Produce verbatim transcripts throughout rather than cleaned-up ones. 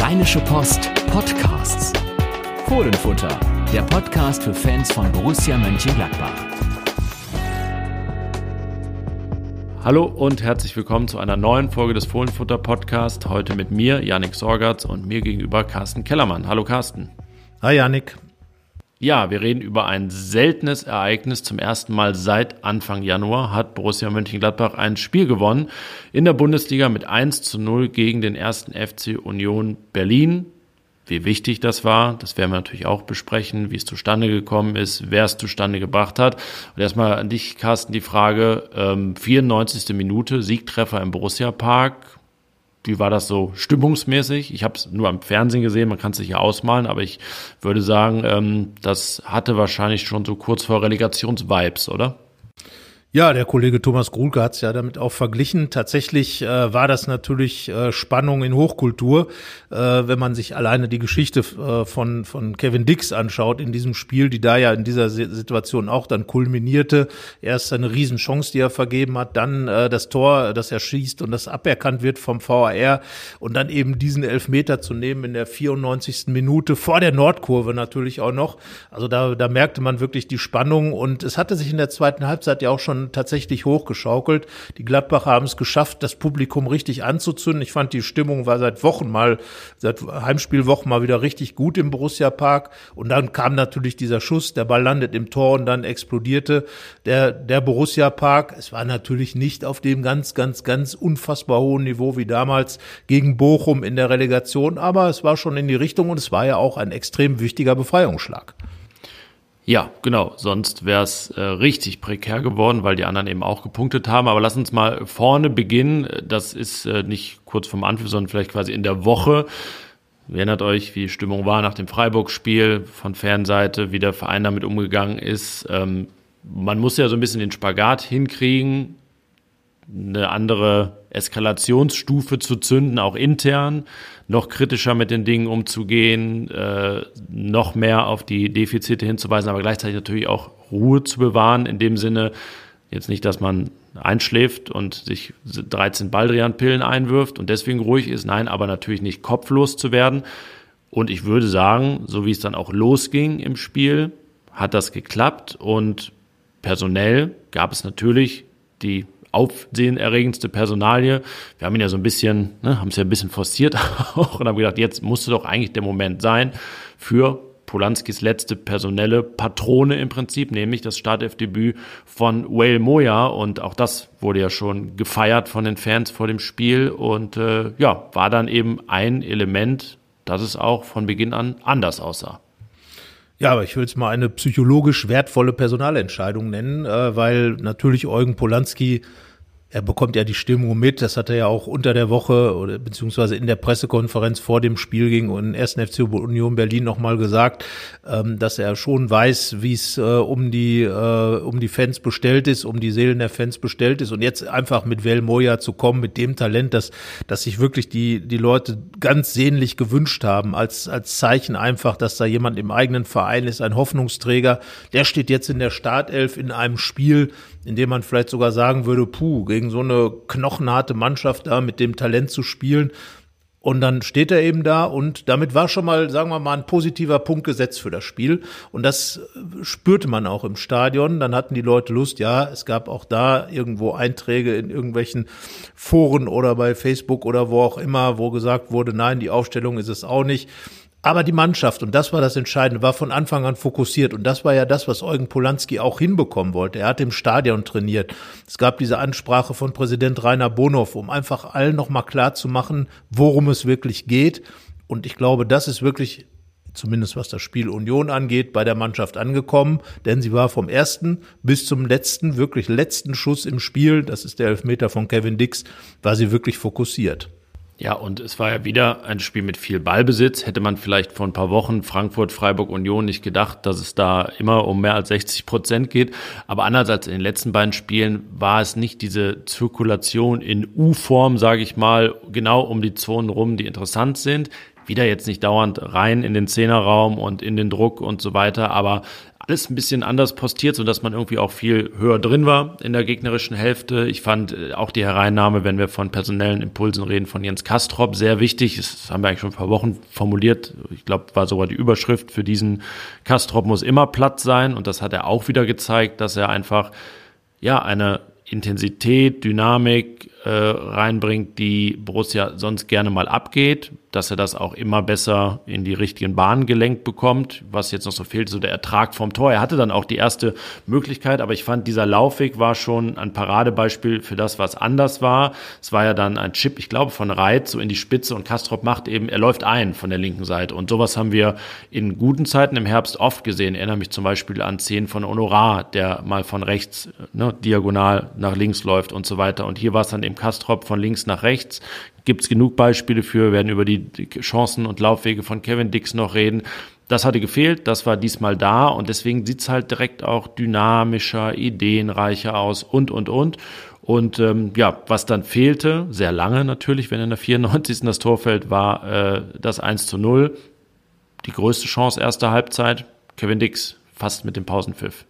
Rheinische Post Podcasts. Fohlenfutter, der Podcast für Fans von Borussia Mönchengladbach. Hallo und herzlich willkommen zu einer neuen Folge des Fohlenfutter Podcasts. Heute mit mir, Yannick Sorgatz, und mir gegenüber Carsten Kellermann. Hallo Carsten. Hi Yannick. Ja, wir reden über ein seltenes Ereignis. Zum ersten Mal seit Anfang Januar hat Borussia Mönchengladbach ein Spiel gewonnen in der Bundesliga mit eins zu null gegen den ersten F C Union Berlin. Wie wichtig das war, das werden wir natürlich auch besprechen, wie es zustande gekommen ist, wer es zustande gebracht hat. Und erstmal an dich, Carsten, die Frage, ähm, vierundneunzigste Minute, Siegtreffer im Borussia-Park. Wie war das so stimmungsmäßig? Ich habe es nur am Fernsehen gesehen, man kann es sich ja ausmalen, aber ich würde sagen, ähm, das hatte wahrscheinlich schon so kurz vor Relegations-Vibes, oder? Ja, der Kollege Thomas Gruhlke hat es ja damit auch verglichen. Tatsächlich äh, war das natürlich äh, Spannung in Hochkultur, äh, wenn man sich alleine die Geschichte äh, von von Kevin Dix anschaut in diesem Spiel, die da ja in dieser Situation auch dann kulminierte. Erst eine Riesenchance, die er vergeben hat, dann äh, das Tor, das er schießt und das aberkannt wird vom V A R und dann eben diesen Elfmeter zu nehmen in der vierundneunzigsten Minute vor der Nordkurve natürlich auch noch. Also da da merkte man wirklich die Spannung und es hatte sich in der zweiten Halbzeit ja auch schon tatsächlich hochgeschaukelt. Die Gladbacher haben es geschafft, das Publikum richtig anzuzünden. Ich fand, die Stimmung war seit Wochen mal, seit Heimspielwochen mal wieder richtig gut im Borussia-Park. Und dann kam natürlich dieser Schuss, der Ball landet im Tor und dann explodierte der, der Borussia-Park. Es war natürlich nicht auf dem ganz, ganz, ganz unfassbar hohen Niveau wie damals gegen Bochum in der Relegation, aber es war schon in die Richtung und es war ja auch ein extrem wichtiger Befreiungsschlag. Ja, genau, sonst wäre es äh, richtig prekär geworden, weil die anderen eben auch gepunktet haben. Aber lass uns mal vorne beginnen. Das ist äh, nicht kurz vorm Anpfiff, sondern vielleicht quasi in der Woche. Ihr erinnert euch, wie die Stimmung war nach dem Freiburg-Spiel von Fanseite, wie der Verein damit umgegangen ist. Ähm, man muss ja so ein bisschen den Spagat hinkriegen, eine andere Eskalationsstufe zu zünden, auch intern, noch kritischer mit den Dingen umzugehen, äh, noch mehr auf die Defizite hinzuweisen, aber gleichzeitig natürlich auch Ruhe zu bewahren, in dem Sinne, jetzt nicht, dass man einschläft und sich dreizehn Baldrian-Pillen einwirft und deswegen ruhig ist, nein, aber natürlich nicht kopflos zu werden. Und ich würde sagen, so wie es dann auch losging im Spiel, hat das geklappt und personell gab es natürlich die aufsehenerregendste Personalie. Wir haben ihn ja so ein bisschen, ne, haben es ja ein bisschen forciert auch und haben gedacht, jetzt musste doch eigentlich der Moment sein für Polanskis letzte personelle Patrone im Prinzip, nämlich das Startelfdebüt von Wale Moya und auch das wurde ja schon gefeiert von den Fans vor dem Spiel und äh, ja, war dann eben ein Element, dass es auch von Beginn an anders aussah. Ja, aber ich will es mal eine psychologisch wertvolle Personalentscheidung nennen, äh, weil natürlich Eugen Polanski, er bekommt ja die Stimmung mit, das hat er ja auch unter der Woche oder beziehungsweise in der Pressekonferenz vor dem Spiel gegen den ersten F C Union Berlin nochmal gesagt, ähm, dass er schon weiß, wie es äh, um die äh, um die Fans bestellt ist, um die Seelen der Fans bestellt ist und jetzt einfach mit Wale Moya zu kommen, mit dem Talent, dass dass sich wirklich die die Leute ganz sehnlich gewünscht haben, als als Zeichen einfach, dass da jemand im eigenen Verein ist, ein Hoffnungsträger, der steht jetzt in der Startelf in einem Spiel, in dem man vielleicht sogar sagen würde, puh, gegen so eine knochenharte Mannschaft da mit dem Talent zu spielen. Und dann steht er eben da und damit war schon mal, sagen wir mal, ein positiver Punkt gesetzt für das Spiel. Und das spürte man auch im Stadion. Dann hatten die Leute Lust, ja, es gab auch da irgendwo Einträge in irgendwelchen Foren oder bei Facebook oder wo auch immer, wo gesagt wurde, nein, die Aufstellung ist es auch nicht. Aber die Mannschaft, und das war das Entscheidende, war von Anfang an fokussiert. Und das war ja das, was Eugen Polanski auch hinbekommen wollte. Er hat im Stadion trainiert. Es gab diese Ansprache von Präsident Rainer Bonhoff, um einfach allen nochmal klar zu machen, worum es wirklich geht. Und ich glaube, das ist wirklich, zumindest was das Spiel Union angeht, bei der Mannschaft angekommen. Denn sie war vom ersten bis zum letzten, wirklich letzten Schuss im Spiel, das ist der Elfmeter von Kevin Dix, war sie wirklich fokussiert. Ja, und es war ja wieder ein Spiel mit viel Ballbesitz. Hätte man vielleicht vor ein paar Wochen Frankfurt, Freiburg, Union nicht gedacht, dass es da immer um mehr als sechzig Prozent geht. Aber anders als in den letzten beiden Spielen war es nicht diese Zirkulation in U-Form, sage ich mal, genau um die Zonen rum, die interessant sind. wieder jetzt nicht dauernd rein in den Zehnerraum und in den Druck und so weiter, aber alles ein bisschen anders postiert, sodass man irgendwie auch viel höher drin war in der gegnerischen Hälfte. Ich fand auch die Hereinnahme, wenn wir von personellen Impulsen reden, von Jens Kastrop sehr wichtig. Das haben wir eigentlich schon vor Wochen formuliert. Ich glaube, war sogar die Überschrift für diesen: Kastrop muss immer platt sein. Und das hat er auch wieder gezeigt, dass er einfach ja eine Intensität, Dynamik äh, reinbringt, die Borussia sonst gerne mal abgeht, dass er das auch immer besser in die richtigen Bahnen gelenkt bekommt. Was jetzt noch so fehlt, so der Ertrag vom Tor. Er hatte dann auch die erste Möglichkeit, aber ich fand, dieser Laufweg war schon ein Paradebeispiel für das, was anders war. Es war ja dann ein Chip, ich glaube, von Reitz so in die Spitze, und Kastrop macht eben, er läuft ein von der linken Seite. Und sowas haben wir in guten Zeiten im Herbst oft gesehen. Ich erinnere mich zum Beispiel an Szenen von Honorar, der mal von rechts, ne, diagonal nach links läuft und so weiter. Und hier war es dann eben Kastrop von links nach rechts. Gibt es genug Beispiele für, wir werden über die Chancen und Laufwege von Kevin Dix noch reden. Das hatte gefehlt, das war diesmal da, und deswegen sieht es halt direkt auch dynamischer, ideenreicher aus und, und, und. Und ähm, ja, was dann fehlte, sehr lange natürlich, wenn in der vierundneunzigsten das Tor fällt, war äh, das eins zu null. Die größte Chance erster Halbzeit, Kevin Dix fast mit dem Pausenpfiff.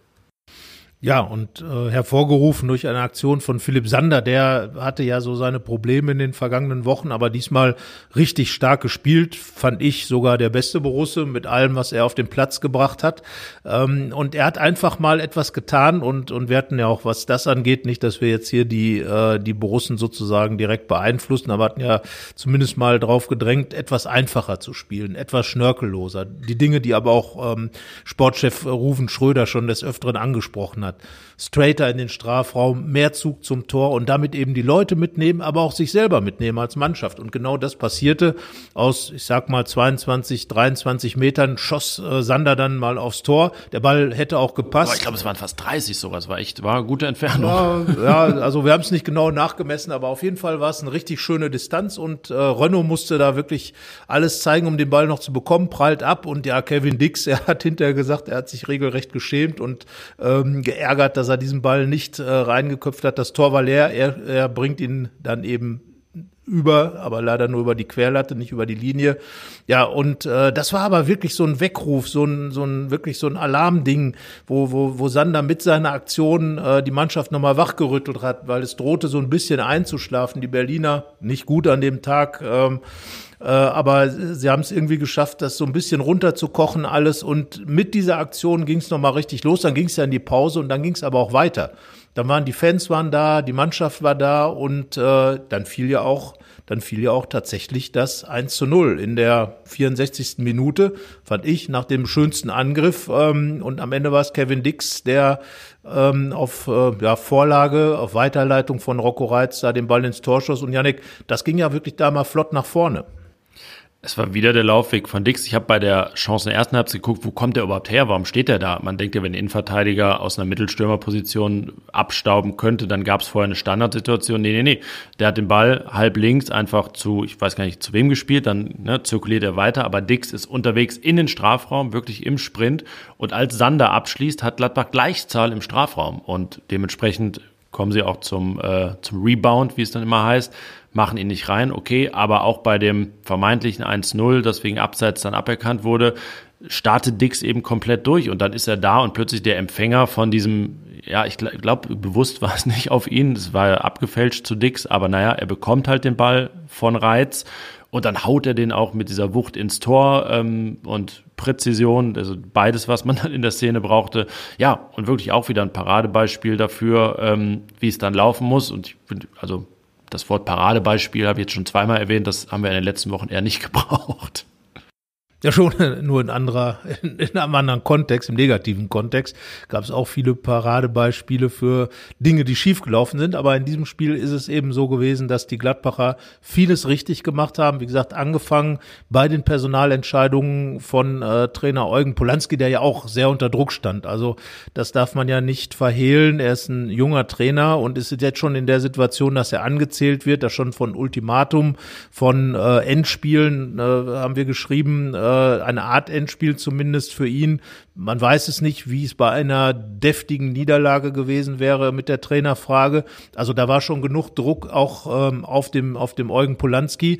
Ja, und äh, hervorgerufen durch eine Aktion von Philipp Sander, der hatte ja so seine Probleme in den vergangenen Wochen, aber diesmal richtig stark gespielt, fand ich sogar der beste Borusse mit allem, was er auf den Platz gebracht hat. Ähm, und er hat einfach mal etwas getan, und und wir hatten ja auch, was das angeht, nicht, dass wir jetzt hier die äh, die Borussen sozusagen direkt beeinflussen, aber hatten ja zumindest mal drauf gedrängt, etwas einfacher zu spielen, etwas schnörkelloser. Die Dinge, die aber auch ähm, Sportchef Ruven Schröder schon des Öfteren angesprochen hat. Straighter in den Strafraum, mehr Zug zum Tor und damit eben die Leute mitnehmen, aber auch sich selber mitnehmen als Mannschaft. Und genau das passierte. Aus, ich sag mal, zweiundzwanzig, dreiundzwanzig Metern schoss äh, Sander dann mal aufs Tor. Der Ball hätte auch gepasst. Aber ich glaube, es waren fast dreißig sogar. Es war echt, war eine gute Entfernung. Ja, ja, also wir haben es nicht genau nachgemessen, aber auf jeden Fall war es eine richtig schöne Distanz, und äh, Renaud musste da wirklich alles zeigen, um den Ball noch zu bekommen, prallt ab, und ja, Kevin Dix, er hat hinterher gesagt, er hat sich regelrecht geschämt und ähm, geärgert, dass er diesen Ball nicht äh, reingeköpft hat. Das Tor war leer, er, er bringt ihn dann eben über, aber leider nur über die Querlatte, nicht über die Linie. Ja, und äh, das war aber wirklich so ein Weckruf, so ein so ein wirklich so ein Alarmding, wo wo wo Sander mit seiner Aktion äh, die Mannschaft nochmal wachgerüttelt hat, weil es drohte so ein bisschen einzuschlafen. Die Berliner nicht gut an dem Tag, ähm, äh, aber sie haben es irgendwie geschafft, das so ein bisschen runterzukochen alles, und mit dieser Aktion ging es nochmal richtig los. Dann ging es ja in die Pause, und dann ging es aber auch weiter. Dann waren die Fans waren da, die Mannschaft war da, und äh, dann fiel ja auch dann fiel ja auch tatsächlich das eins zu null in der vierundsechzigsten Minute, fand ich, nach dem schönsten Angriff. Ähm, und am Ende war es Kevin Dix, der ähm, auf äh, ja, Vorlage, auf Weiterleitung von Rocco Reitz da den Ball ins Tor schoss. Und Yannick, das ging ja wirklich da mal flott nach vorne. Es war wieder der Laufweg von Dix. Ich habe bei der Chance in der ersten Halbzeit geguckt, wo kommt der überhaupt her? Warum steht der da? Man denkt ja, wenn ein Innenverteidiger aus einer Mittelstürmerposition abstauben könnte, dann gab es vorher eine Standardsituation. Nee, nee, nee. Der hat den Ball halb links einfach zu, ich weiß gar nicht, zu wem gespielt, dann ne, zirkuliert er weiter. Aber Dix ist unterwegs in den Strafraum, wirklich im Sprint. Und als Sander abschließt, hat Gladbach Gleichzahl im Strafraum. Und dementsprechend kommen sie auch zum, äh, zum Rebound, wie es dann immer heißt, machen ihn nicht rein, okay, aber auch bei dem vermeintlichen eins null, das wegen Abseits dann aberkannt wurde, startet Dix eben komplett durch, und dann ist er da und plötzlich der Empfänger von diesem, ja, ich glaube, bewusst war es nicht auf ihn, das war ja abgefälscht zu Dix, aber naja, er bekommt halt den Ball von Reitz, und dann haut er den auch mit dieser Wucht ins Tor ähm, und Präzision, also beides, was man dann in der Szene brauchte. Ja, und wirklich auch wieder ein Paradebeispiel dafür, ähm, wie es dann laufen muss. Und ich finde, also das Wort Paradebeispiel habe ich jetzt schon zweimal erwähnt, das haben wir in den letzten Wochen eher nicht gebraucht. Ja, schon, nur in anderer, in, in einem anderen Kontext, im negativen Kontext, gab es auch viele Paradebeispiele für Dinge, die schiefgelaufen sind. Aber in diesem Spiel ist es eben so gewesen, dass die Gladbacher vieles richtig gemacht haben. Wie gesagt, angefangen bei den Personalentscheidungen von äh, Trainer Eugen Polanski, der ja auch sehr unter Druck stand. Also das darf man ja nicht verhehlen. Er ist ein junger Trainer und ist jetzt schon in der Situation, dass er angezählt wird, dass schon von Ultimatum, von äh, Endspielen äh, haben wir geschrieben, äh, eine Art Endspiel zumindest für ihn. Man weiß es nicht, wie es bei einer deftigen Niederlage gewesen wäre mit der Trainerfrage. Also da war schon genug Druck auch ähm, auf dem auf dem Eugen Polanski.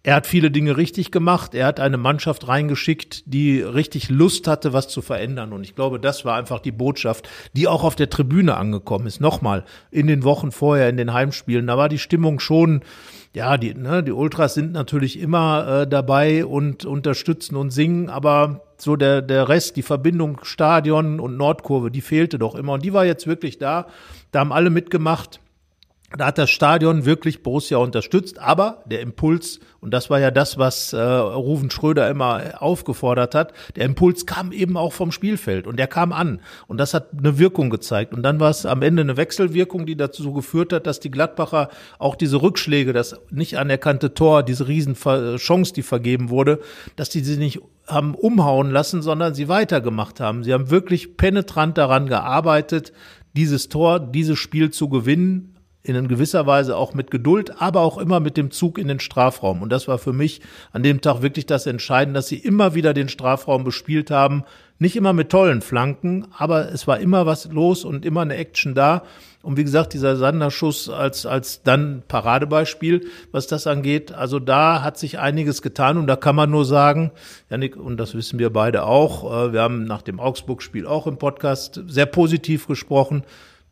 Er hat viele Dinge richtig gemacht. Er hat eine Mannschaft reingeschickt, die richtig Lust hatte, was zu verändern. Und ich glaube, das war einfach die Botschaft, die auch auf der Tribüne angekommen ist. Nochmal, in den Wochen vorher, in den Heimspielen, da war die Stimmung schon, ja, die, ne, die Ultras sind natürlich immer äh, dabei und unterstützen und singen, aber so der, der Rest, die Verbindung Stadion und Nordkurve, die fehlte doch immer. Und die war jetzt wirklich da. Da haben alle mitgemacht. Da hat das Stadion wirklich Borussia unterstützt, aber der Impuls, und das war ja das, was äh, Ruven Schröder immer aufgefordert hat, der Impuls kam eben auch vom Spielfeld und der kam an und das hat eine Wirkung gezeigt und dann war es am Ende eine Wechselwirkung, die dazu geführt hat, dass die Gladbacher auch diese Rückschläge, das nicht anerkannte Tor, diese riesen Chance, die vergeben wurde, dass die sie nicht haben umhauen lassen, sondern sie weitergemacht haben. Sie haben wirklich penetrant daran gearbeitet, dieses Tor, dieses Spiel zu gewinnen, in gewisser Weise auch mit Geduld, aber auch immer mit dem Zug in den Strafraum. Und das war für mich an dem Tag wirklich das Entscheidende, dass sie immer wieder den Strafraum bespielt haben. Nicht immer mit tollen Flanken, aber es war immer was los und immer eine Action da. Und wie gesagt, dieser Sander-Schuss als, als dann Paradebeispiel, was das angeht. Also da hat sich einiges getan und da kann man nur sagen, Jannik, und das wissen wir beide auch, wir haben nach dem Augsburg-Spiel auch im Podcast sehr positiv gesprochen.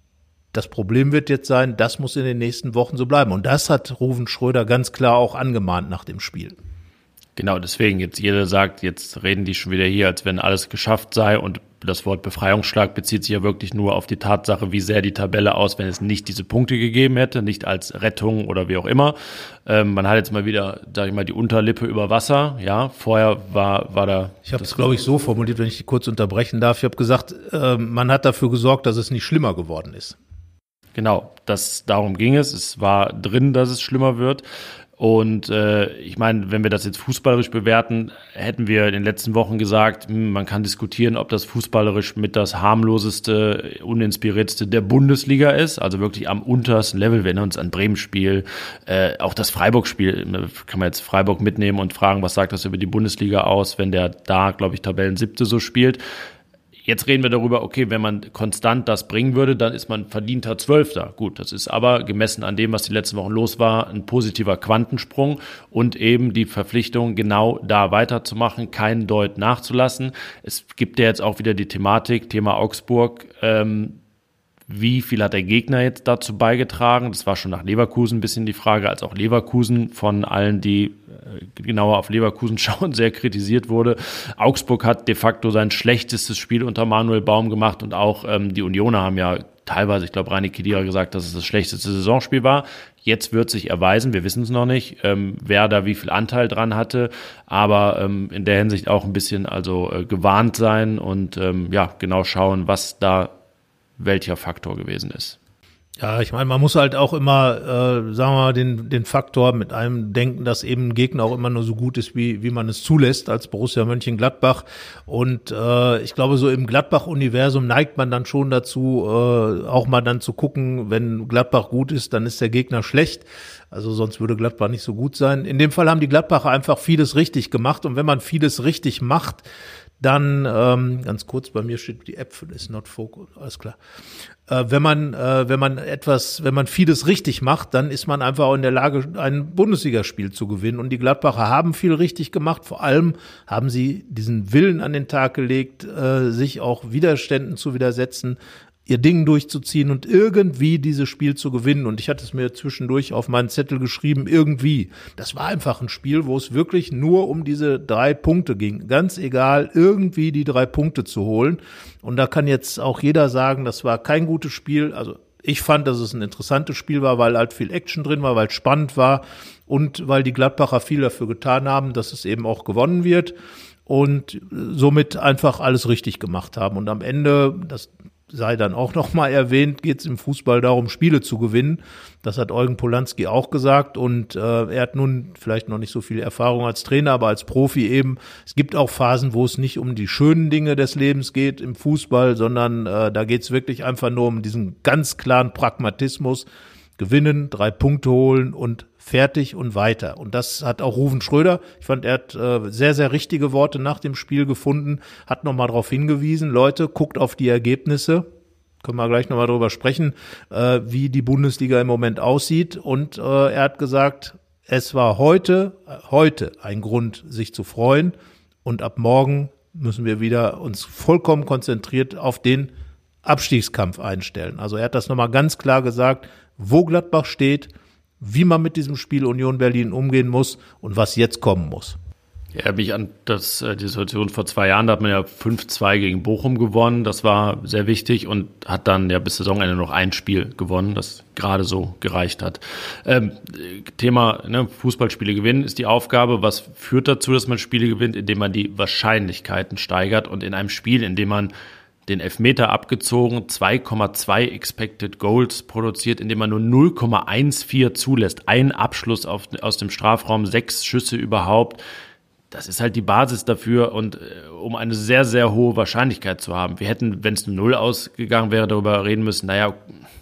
Das Problem wird jetzt sein, das muss in den nächsten Wochen so bleiben. Und das hat Ruven Schröder ganz klar auch angemahnt nach dem Spiel. Genau, deswegen jetzt jeder sagt, jetzt reden die schon wieder hier, als wenn alles geschafft sei. Und das Wort Befreiungsschlag bezieht sich ja wirklich nur auf die Tatsache, wie sähe die Tabelle aus, wenn es nicht diese Punkte gegeben hätte, nicht als Rettung oder wie auch immer. Ähm, man hat jetzt mal wieder, sag ich mal, die Unterlippe über Wasser. Ja, vorher war war da. Ich habe es, glaube ich, so formuliert, wenn ich die kurz unterbrechen darf. Ich habe gesagt, äh, man hat dafür gesorgt, dass es nicht schlimmer geworden ist. Genau, das, darum ging es. Es war drin, dass es schlimmer wird. Und äh, ich meine, wenn wir das jetzt fußballerisch bewerten, hätten wir in den letzten Wochen gesagt, hm, man kann diskutieren, ob das fußballerisch mit das harmloseste, uninspirierteste der Bundesliga ist. Also wirklich am untersten Level. Wir erinnern uns an Bremen-Spiel, äh, auch das Freiburg-Spiel. Kann man jetzt Freiburg mitnehmen und fragen, was sagt das über die Bundesliga aus, wenn der da, glaube ich, Tabellensiebte so spielt. Jetzt reden wir darüber, okay, wenn man konstant das bringen würde, dann ist man verdienter Zwölfter. Gut, das ist aber gemessen an dem, was die letzten Wochen los war, ein positiver Quantensprung und eben die Verpflichtung, genau da weiterzumachen, keinen Deut nachzulassen. Es gibt ja jetzt auch wieder die Thematik, Thema Augsburg, ähm, wie viel hat der Gegner jetzt dazu beigetragen? Das war schon nach Leverkusen ein bisschen die Frage, als auch Leverkusen von allen, die genauer auf Leverkusen schauen, sehr kritisiert wurde. Augsburg hat de facto sein schlechtestes Spiel unter Manuel Baum gemacht und auch ähm, die Unioner haben ja teilweise, ich glaube, Rani Khedira gesagt, dass es das schlechteste Saisonspiel war. Jetzt wird sich erweisen, wir wissen es noch nicht, ähm, wer da wie viel Anteil dran hatte, aber ähm, in der Hinsicht auch ein bisschen also äh, gewarnt sein und ähm, ja genau schauen, was da welcher Faktor gewesen ist. Ja, ich meine, man muss halt auch immer, äh, sagen wir mal, den den Faktor mit einem denken, dass eben ein Gegner auch immer nur so gut ist, wie wie man es zulässt als Borussia Mönchengladbach. Und äh, ich glaube, so im Gladbach-Universum neigt man dann schon dazu, äh, auch mal dann zu gucken, wenn Gladbach gut ist, dann ist der Gegner schlecht. Also sonst würde Gladbach nicht so gut sein. In dem Fall haben die Gladbacher einfach vieles richtig gemacht. Und wenn man vieles richtig macht, dann, ähm, ganz kurz, bei mir steht, die App ist not focus, alles klar. Äh, wenn man, äh, wenn man etwas, wenn man vieles richtig macht, dann ist man einfach auch in der Lage, ein Bundesligaspiel zu gewinnen. Und die Gladbacher haben viel richtig gemacht. Vor allem haben sie diesen Willen an den Tag gelegt, äh, sich auch Widerständen zu widersetzen, ihr Ding durchzuziehen und irgendwie dieses Spiel zu gewinnen. Und ich hatte es mir zwischendurch auf meinen Zettel geschrieben, irgendwie. Das war einfach ein Spiel, wo es wirklich nur um diese drei Punkte ging. Ganz egal, irgendwie die drei Punkte zu holen. Und da kann jetzt auch jeder sagen, das war kein gutes Spiel. Also ich fand, dass es ein interessantes Spiel war, weil halt viel Action drin war, weil es spannend war und weil die Gladbacher viel dafür getan haben, dass es eben auch gewonnen wird und somit einfach alles richtig gemacht haben. Und am Ende, das sei dann auch noch mal erwähnt, geht es im Fußball darum, Spiele zu gewinnen. Das hat Eugen Polanski auch gesagt und äh, er hat nun vielleicht noch nicht so viel Erfahrung als Trainer, aber als Profi eben. Es gibt auch Phasen, wo es nicht um die schönen Dinge des Lebens geht im Fußball, sondern äh, da geht es wirklich einfach nur um diesen ganz klaren Pragmatismus. Gewinnen, drei Punkte holen und fertig und weiter. Und das hat auch Ruven Schröder, ich fand, er hat äh, sehr, sehr richtige Worte nach dem Spiel gefunden, hat nochmal darauf hingewiesen, Leute, guckt auf die Ergebnisse, können wir gleich nochmal drüber sprechen, äh, wie die Bundesliga im Moment aussieht. Und äh, er hat gesagt, es war heute, heute ein Grund, sich zu freuen. Und ab morgen müssen wir wieder uns vollkommen konzentriert auf den Abstiegskampf einstellen. Also er hat das nochmal ganz klar gesagt, wo Gladbach steht, wie man mit diesem Spiel Union Berlin umgehen muss und was jetzt kommen muss. Ja, erinnere mich an das, die Situation vor zwei Jahren, da hat man ja fünf zwei gegen Bochum gewonnen, das war sehr wichtig und hat dann ja bis Saisonende noch ein Spiel gewonnen, das gerade so gereicht hat. Ähm, Thema ne, Fußballspiele gewinnen ist die Aufgabe, was führt dazu, dass man Spiele gewinnt, indem man die Wahrscheinlichkeiten steigert und in einem Spiel, in dem man den Elfmeter abgezogen, zwei Komma zwei Expected Goals produziert, indem man nur null Komma vierzehn zulässt, ein Abschluss auf, aus dem Strafraum, sechs Schüsse überhaupt. Das ist halt die Basis dafür und äh, um eine sehr, sehr hohe Wahrscheinlichkeit zu haben. Wir hätten, wenn es nur null ausgegangen wäre, darüber reden müssen, naja,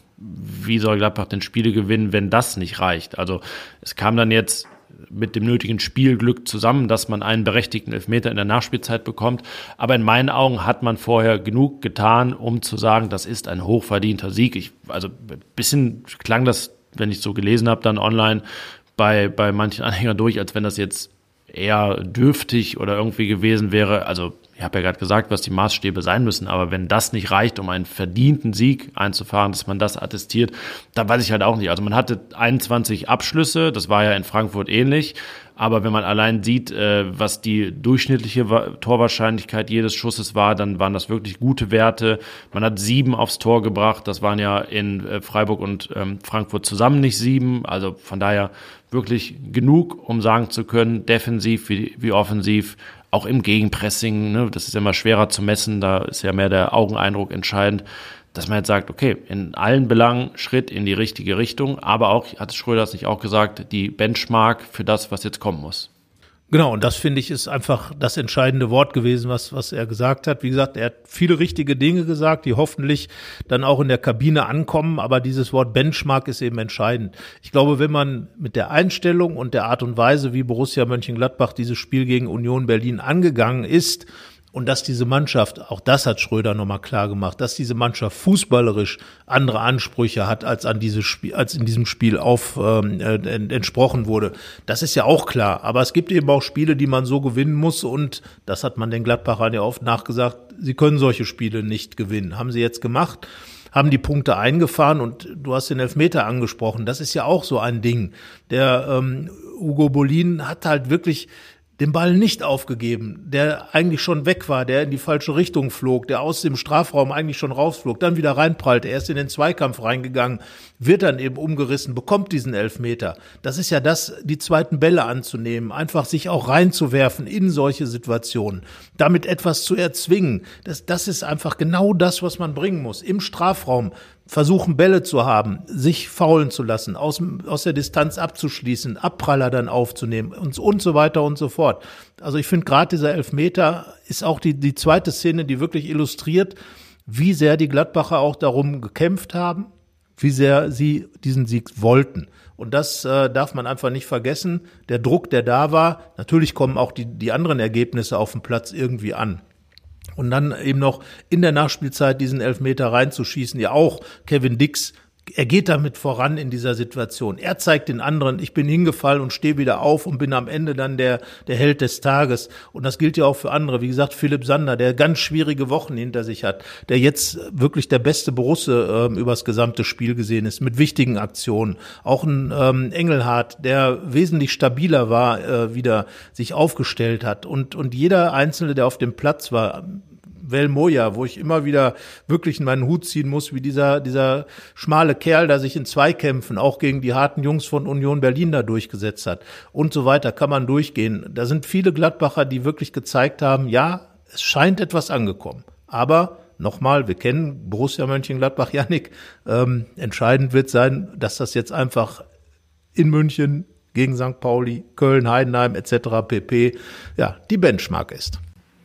wie soll Gladbach denn Spiele gewinnen, wenn das nicht reicht? Also es kam dann jetzt mit dem nötigen Spielglück zusammen, dass man einen berechtigten Elfmeter in der Nachspielzeit bekommt. Aber in meinen Augen hat man vorher genug getan, um zu sagen, das ist ein hochverdienter Sieg. Ich, also ein bisschen klang das, wenn ich so gelesen habe, dann online bei, bei manchen Anhängern durch, als wenn das jetzt eher dürftig oder irgendwie gewesen wäre. Also ich habe ja gerade gesagt, was die Maßstäbe sein müssen, aber wenn das nicht reicht, um einen verdienten Sieg einzufahren, dass man das attestiert, dann weiß ich halt auch nicht. Also man hatte einundzwanzig Abschlüsse, das war ja in Frankfurt ähnlich, aber wenn man allein sieht, was die durchschnittliche Torwahrscheinlichkeit jedes Schusses war, dann waren das wirklich gute Werte. Man hat sieben aufs Tor gebracht, das waren ja in Freiburg und Frankfurt zusammen nicht sieben, also von daher wirklich genug, um sagen zu können, defensiv wie, wie offensiv, auch im Gegenpressing, ne, das ist ja immer schwerer zu messen, da ist ja mehr der Augeneindruck entscheidend, dass man jetzt sagt, okay, in allen Belangen Schritt in die richtige Richtung, aber auch, hat Schröder es nicht auch gesagt, die Benchmark für das, was jetzt kommen muss. Genau, und das finde ich ist einfach das entscheidende Wort gewesen, was was er gesagt hat. Wie gesagt, er hat viele richtige Dinge gesagt, die hoffentlich dann auch in der Kabine ankommen, aber dieses Wort Benchmark ist eben entscheidend. Ich glaube, wenn man mit der Einstellung und der Art und Weise, wie Borussia Mönchengladbach dieses Spiel gegen Union Berlin angegangen ist, und dass diese Mannschaft, auch das hat Schröder nochmal klar gemacht, dass diese Mannschaft fußballerisch andere Ansprüche hat, als an dieses Spiel, als in diesem Spiel auf ähm, äh, entsprochen wurde. Das ist ja auch klar. Aber es gibt eben auch Spiele, die man so gewinnen muss. Und das hat man den Gladbachern ja oft nachgesagt, sie können solche Spiele nicht gewinnen. Haben sie jetzt gemacht, haben die Punkte eingefahren und du hast den Elfmeter angesprochen. Das ist ja auch so ein Ding. Der ähm, Hugo Bolin hat halt wirklich den Ball nicht aufgegeben, der eigentlich schon weg war, der in die falsche Richtung flog, der aus dem Strafraum eigentlich schon rausflog, dann wieder reinprallte, er ist in den Zweikampf reingegangen, wird dann eben umgerissen, bekommt diesen Elfmeter. Das ist ja das, die zweiten Bälle anzunehmen, einfach sich auch reinzuwerfen in solche Situationen, damit etwas zu erzwingen. Das, das ist einfach genau das, was man bringen muss. Im Strafraum versuchen, Bälle zu haben, sich faulen zu lassen, aus, aus der Distanz abzuschließen, Abpraller dann aufzunehmen und, und so weiter und so fort. Also ich finde gerade dieser Elfmeter ist auch die, die zweite Szene, die wirklich illustriert, wie sehr die Gladbacher auch darum gekämpft haben, wie sehr sie diesen Sieg wollten. Und das äh, darf man einfach nicht vergessen. Der Druck, der da war, natürlich kommen auch die, die anderen Ergebnisse auf dem Platz irgendwie an. Und dann eben noch in der Nachspielzeit diesen Elfmeter reinzuschießen, ja auch Kevin Dix, er geht damit voran in dieser Situation. Er zeigt den anderen, ich bin hingefallen und stehe wieder auf und bin am Ende dann der der Held des Tages. Und das gilt ja auch für andere. Wie gesagt, Philipp Sander, der ganz schwierige Wochen hinter sich hat, der jetzt wirklich der beste Borusse äh, übers gesamte Spiel gesehen ist, mit wichtigen Aktionen. Auch ein ähm, Engelhardt, der wesentlich stabiler war, äh, wieder sich aufgestellt hat. Und und jeder Einzelne, der auf dem Platz war, Velmoja, wo ich immer wieder wirklich in meinen Hut ziehen muss, wie dieser dieser schmale Kerl, der sich in Zweikämpfen auch gegen die harten Jungs von Union Berlin da durchgesetzt hat und so weiter, kann man durchgehen. Da sind viele Gladbacher, die wirklich gezeigt haben, ja, es scheint etwas angekommen. Aber nochmal, wir kennen Borussia Mönchengladbach, Yannick, ähm, entscheidend wird sein, dass das jetzt einfach in München gegen Sankt Pauli, Köln, Heidenheim et cetera pp. ja, die Benchmark ist.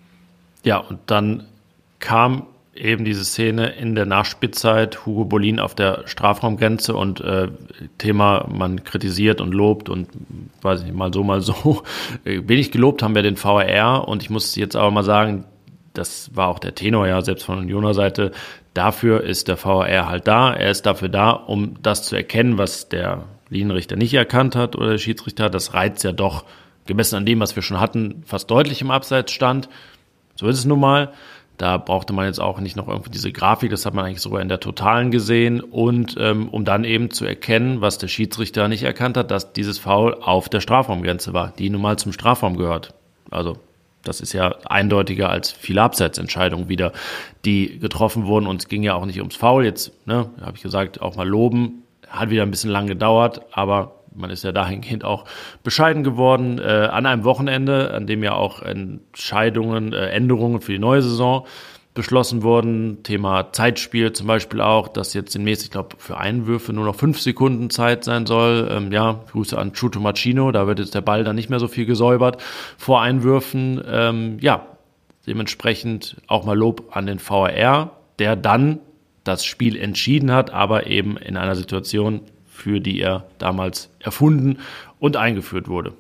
Ja, und dann kam eben diese Szene in der Nachspielzeit, Hugo Bolin auf der Strafraumgrenze und äh, Thema, man kritisiert und lobt und weiß ich nicht, mal so, mal so. Wenig gelobt haben wir den V A R und ich muss jetzt aber mal sagen, das war auch der Tenor ja selbst von Unioner Seite, dafür ist der V A R halt da, er ist dafür da, um das zu erkennen, was der Linienrichter nicht erkannt hat oder der Schiedsrichter. Das reizt ja doch, gemessen an dem, was wir schon hatten, fast deutlich im Abseits stand. So ist es nun mal. Da brauchte man jetzt auch nicht noch irgendwie diese Grafik, das hat man eigentlich sogar in der Totalen gesehen. Und ähm, um dann eben zu erkennen, was der Schiedsrichter nicht erkannt hat, dass dieses Foul auf der Strafraumgrenze war, die nun mal zum Strafraum gehört. Also das ist ja eindeutiger als viele Abseitsentscheidungen wieder, die getroffen wurden. Und es ging ja auch nicht ums Foul. Jetzt, ne, habe ich gesagt, auch mal loben. Hat wieder ein bisschen lang gedauert, aber man ist ja dahingehend auch bescheiden geworden äh, an einem Wochenende, an dem ja auch Entscheidungen, äh, Änderungen für die neue Saison beschlossen wurden. Thema Zeitspiel zum Beispiel auch, dass jetzt demnächst, ich glaube, für Einwürfe nur noch fünf Sekunden Zeit sein soll. Ähm, ja, Grüße an Chuto Machino, da wird jetzt der Ball dann nicht mehr so viel gesäubert vor Einwürfen. Ähm, ja, dementsprechend auch mal Lob an den V A R, der dann das Spiel entschieden hat, aber eben in einer Situation, für die er damals erfunden und eingeführt wurde.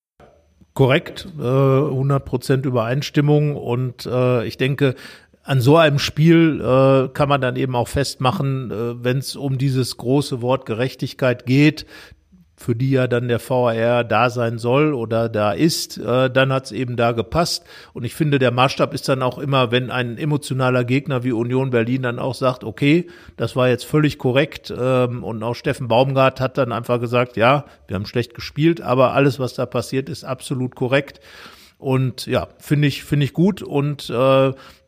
Korrekt, äh, hundert Prozent Übereinstimmung und äh, ich denke, an so einem Spiel äh, kann man dann eben auch festmachen, äh, wenn es um dieses große Wort Gerechtigkeit geht, für die ja dann der V A R da sein soll oder da ist, äh, dann hat's eben da gepasst. Und ich finde, der Maßstab ist dann auch immer, wenn ein emotionaler Gegner wie Union Berlin dann auch sagt, okay, das war jetzt völlig korrekt. Ähm, und auch Steffen Baumgart hat dann einfach gesagt, ja, wir haben schlecht gespielt, aber alles, was da passiert, ist absolut korrekt. Und ja, finde ich, finde ich gut. Und äh,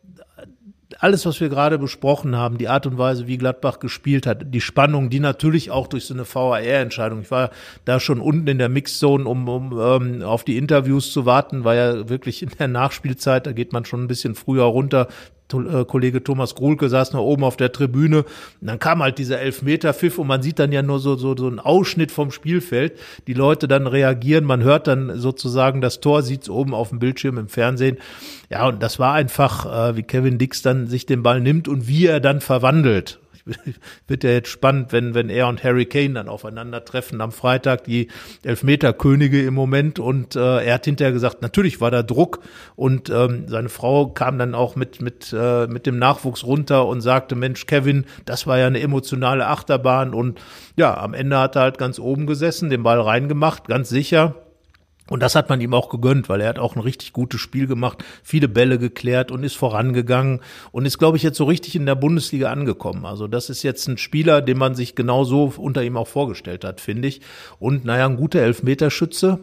alles, was wir gerade besprochen haben, die Art und Weise, wie Gladbach gespielt hat, die Spannung, die natürlich auch durch so eine V A R-Entscheidung, ich war da schon unten in der Mixzone, um, um ähm, auf die Interviews zu warten, war ja wirklich in der Nachspielzeit, da geht man schon ein bisschen früher runter. Kollege Thomas Gruhlke saß noch oben auf der Tribüne und dann kam halt dieser Elfmeter-Pfiff und man sieht dann ja nur so, so, so einen Ausschnitt vom Spielfeld, die Leute dann reagieren, man hört dann sozusagen das Tor, sieht's oben auf dem Bildschirm im Fernsehen. Ja, und das war einfach, äh, wie Kevin Dix dann sich den Ball nimmt und wie er dann verwandelt. Wird ja jetzt spannend, wenn wenn er und Harry Kane dann aufeinandertreffen am Freitag, die Elfmeterkönige im Moment. Und äh, er hat hinterher gesagt, natürlich war da Druck. Und ähm, seine Frau kam dann auch mit mit äh, mit dem Nachwuchs runter und sagte, Mensch, Kevin, das war ja eine emotionale Achterbahn. Und ja, am Ende hat er halt ganz oben gesessen, den Ball reingemacht, ganz sicher. Und das hat man ihm auch gegönnt, weil er hat auch ein richtig gutes Spiel gemacht, viele Bälle geklärt und ist vorangegangen und ist, glaube ich, jetzt so richtig in der Bundesliga angekommen. Also das ist jetzt ein Spieler, den man sich genauso unter ihm auch vorgestellt hat, finde ich. Und naja, ein guter Elfmeterschütze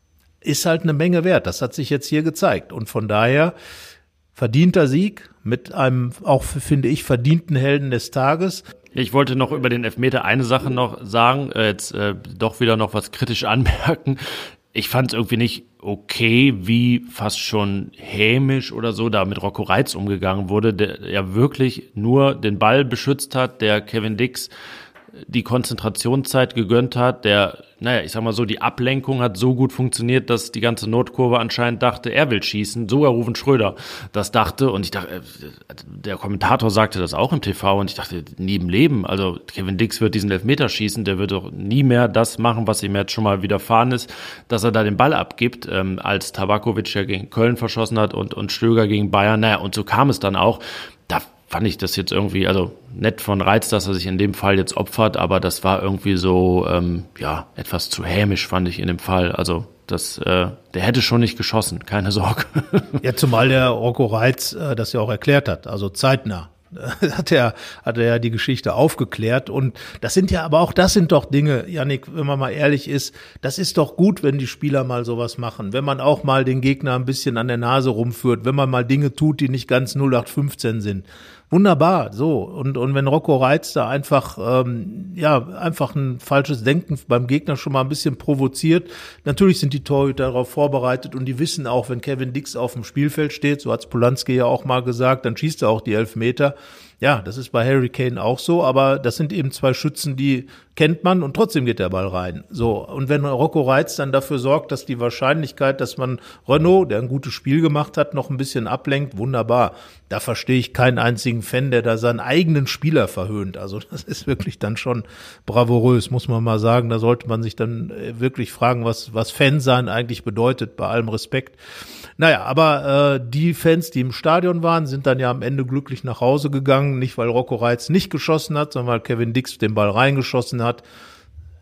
ist halt eine Menge wert. Das hat sich jetzt hier gezeigt. Und von daher verdienter Sieg mit einem, auch finde ich, verdienten Helden des Tages. Ich wollte noch über den Elfmeter eine Sache noch sagen, äh, jetzt äh, doch wieder noch was kritisch anmerken. Ich fand es irgendwie nicht okay, wie fast schon hämisch oder so da mit Rocco Reitz umgegangen wurde, der ja wirklich nur den Ball beschützt hat, der Kevin Dix die Konzentrationszeit gegönnt hat, der, naja, ich sag mal so, die Ablenkung hat so gut funktioniert, dass die ganze Nordkurve anscheinend dachte, er will schießen, sogar Ruven Schröder das dachte und ich dachte, der Kommentator sagte das auch im T V und ich dachte, nie im Leben, also Kevin Dix wird diesen Elfmeter schießen, der wird doch nie mehr das machen, was ihm jetzt schon mal widerfahren ist, dass er da den Ball abgibt, ähm, als Tabakovic ja gegen Köln verschossen hat und, und Stöger gegen Bayern, naja, und so kam es dann auch, da fand ich das jetzt irgendwie, also nett von Reitz, dass er sich in dem Fall jetzt opfert, aber das war irgendwie so, ähm, ja, etwas zu hämisch, fand ich in dem Fall. Also das, äh, der hätte schon nicht geschossen, keine Sorge. Ja, zumal der Rocco Reitz äh, das ja auch erklärt hat, also zeitnah. Hat er, hat er ja die Geschichte aufgeklärt und das sind ja, aber auch das sind doch Dinge, Yannick, wenn man mal ehrlich ist, das ist doch gut, wenn die Spieler mal sowas machen, wenn man auch mal den Gegner ein bisschen an der Nase rumführt, wenn man mal Dinge tut, die nicht ganz null acht fünfzehn sind. Wunderbar, so. Und, und wenn Rocco Reitz da einfach, ähm, ja, einfach ein falsches Denken beim Gegner schon mal ein bisschen provoziert. Natürlich sind die Torhüter darauf vorbereitet und die wissen auch, wenn Kevin Dix auf dem Spielfeld steht, so hat's Polanski ja auch mal gesagt, dann schießt er auch die Elfmeter. Ja, das ist bei Harry Kane auch so, aber das sind eben zwei Schützen, die kennt man und trotzdem geht der Ball rein. So, und wenn Rocco Reitz dann dafür sorgt, dass die Wahrscheinlichkeit, dass man Renaud, der ein gutes Spiel gemacht hat, noch ein bisschen ablenkt, wunderbar. Da verstehe ich keinen einzigen Fan, der da seinen eigenen Spieler verhöhnt. Also das ist wirklich dann schon bravourös, muss man mal sagen. Da sollte man sich dann wirklich fragen, was was Fansein eigentlich bedeutet, bei allem Respekt. Naja, aber äh, die Fans, die im Stadion waren, sind dann ja am Ende glücklich nach Hause gegangen. Nicht, weil Rocco Reitz nicht geschossen hat, sondern weil Kevin Dix den Ball reingeschossen hat.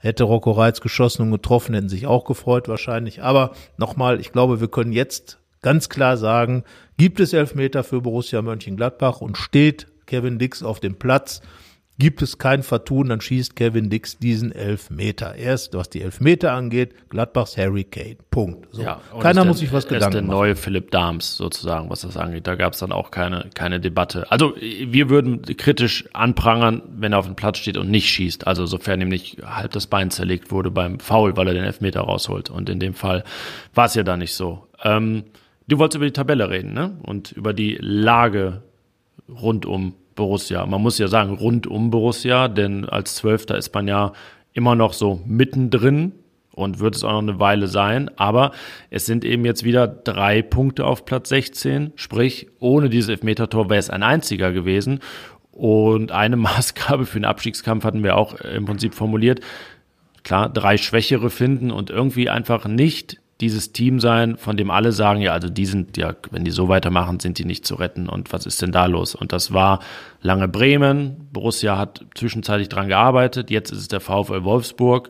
Hätte Rocco Reitz geschossen und getroffen, hätten sich auch gefreut wahrscheinlich. Aber nochmal, ich glaube, wir können jetzt ganz klar sagen, gibt es Elfmeter für Borussia Mönchengladbach und steht Kevin Dix auf dem Platz, gibt es kein Vertun, dann schießt Kevin Dix diesen Elfmeter. Erst, was die Elfmeter angeht, Gladbachs Harry Kane. Punkt. So. Ja, Keiner der, muss sich was Gedanken machen. Er ist der neue Philipp Dahms sozusagen, was das angeht. Da gab es dann auch keine, keine Debatte. Also wir würden kritisch anprangern, wenn er auf dem Platz steht und nicht schießt. Also sofern ihm nicht halb das Bein zerlegt wurde beim Foul, weil er den Elfmeter rausholt. Und in dem Fall war es ja da nicht so. Ähm, du wolltest über die Tabelle reden, ne? Und über die Lage rund um Borussia. Man muss ja sagen, rund um Borussia, denn als Zwölfter ist man ja immer noch so mittendrin und wird es auch noch eine Weile sein. Aber es sind eben jetzt wieder drei Punkte auf Platz sechzehn. Sprich, ohne dieses Elfmetertor wäre es ein einziger gewesen. Und eine Maßgabe für den Abstiegskampf hatten wir auch im Prinzip formuliert. Klar, drei Schwächere finden und irgendwie einfach nicht dieses Team sein, von dem alle sagen, ja, also die sind, ja, wenn die so weitermachen, sind die nicht zu retten und was ist denn da los? Und das war lange Bremen, Borussia hat zwischenzeitlich dran gearbeitet, jetzt ist es der VfL Wolfsburg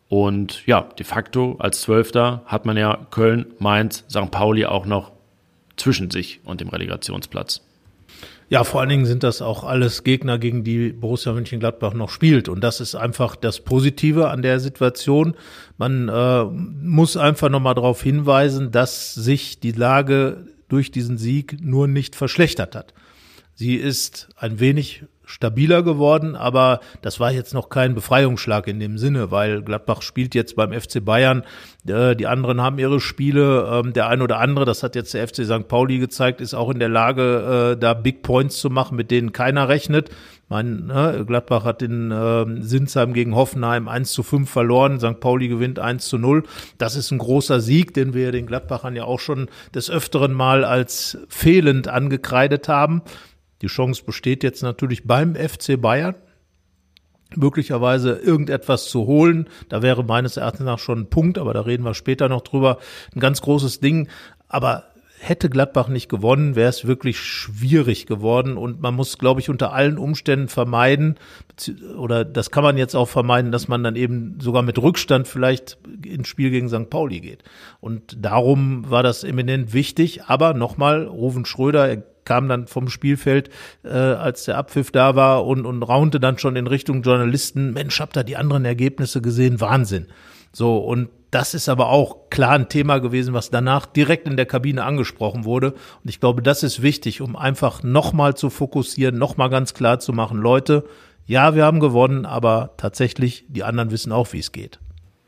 und ja, de facto als Zwölfter hat man ja Köln, Mainz, Sankt Pauli auch noch zwischen sich und dem Relegationsplatz. Ja, vor allen Dingen sind das auch alles Gegner, gegen die Borussia Mönchengladbach noch spielt. Und das ist einfach das Positive an der Situation. Man äh, muss einfach nochmal darauf hinweisen, dass sich die Lage durch diesen Sieg nur nicht verschlechtert hat. Sie ist ein wenig stabiler geworden, aber das war jetzt noch kein Befreiungsschlag in dem Sinne, weil Gladbach spielt jetzt beim F C Bayern, äh, die anderen haben ihre Spiele, ähm, der ein oder andere, das hat jetzt der F C Sankt Pauli gezeigt, ist auch in der Lage, äh, da Big Points zu machen, mit denen keiner rechnet. Mein, ne, Gladbach hat in äh, Sinsheim gegen Hoffenheim eins zu fünf verloren, Sankt Pauli gewinnt eins zu null. Das ist ein großer Sieg, den wir den Gladbachern ja auch schon des Öfteren mal als fehlend angekreidet haben. Die Chance besteht jetzt natürlich beim F C Bayern, möglicherweise irgendetwas zu holen. Da wäre meines Erachtens nach schon ein Punkt, aber da reden wir später noch drüber. Ein ganz großes Ding. Aber hätte Gladbach nicht gewonnen, wäre es wirklich schwierig geworden. Und man muss, glaube ich, unter allen Umständen vermeiden, oder das kann man jetzt auch vermeiden, dass man dann eben sogar mit Rückstand vielleicht ins Spiel gegen Sankt Pauli geht. Und darum war das eminent wichtig. Aber nochmal, Ruven Schröder, er kam dann vom Spielfeld, äh, als der Abpfiff da war und, und raunte dann schon in Richtung Journalisten, Mensch, habt ihr die anderen Ergebnisse gesehen? Wahnsinn. So, und das ist aber auch klar ein Thema gewesen, was danach direkt in der Kabine angesprochen wurde. Und ich glaube, das ist wichtig, um einfach nochmal zu fokussieren, nochmal ganz klar zu machen, Leute, ja, wir haben gewonnen, aber tatsächlich, die anderen wissen auch, wie es geht.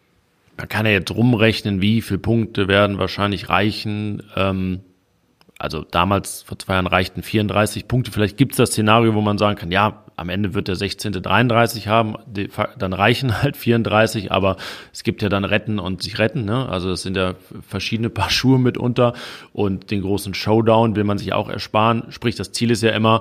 Man kann ja jetzt rumrechnen, wie viele Punkte werden wahrscheinlich reichen. Ähm Also damals, vor zwei Jahren, reichten vierunddreißig Punkte. Vielleicht gibt es das Szenario, wo man sagen kann, ja, am Ende wird der sechzehnte dreiunddreißig haben, die, dann reichen halt vierunddreißig, aber es gibt ja dann Retten und sich retten, ne? Also es sind ja verschiedene Paar Schuhe mitunter und den großen Showdown will man sich auch ersparen. Sprich, das Ziel ist ja immer,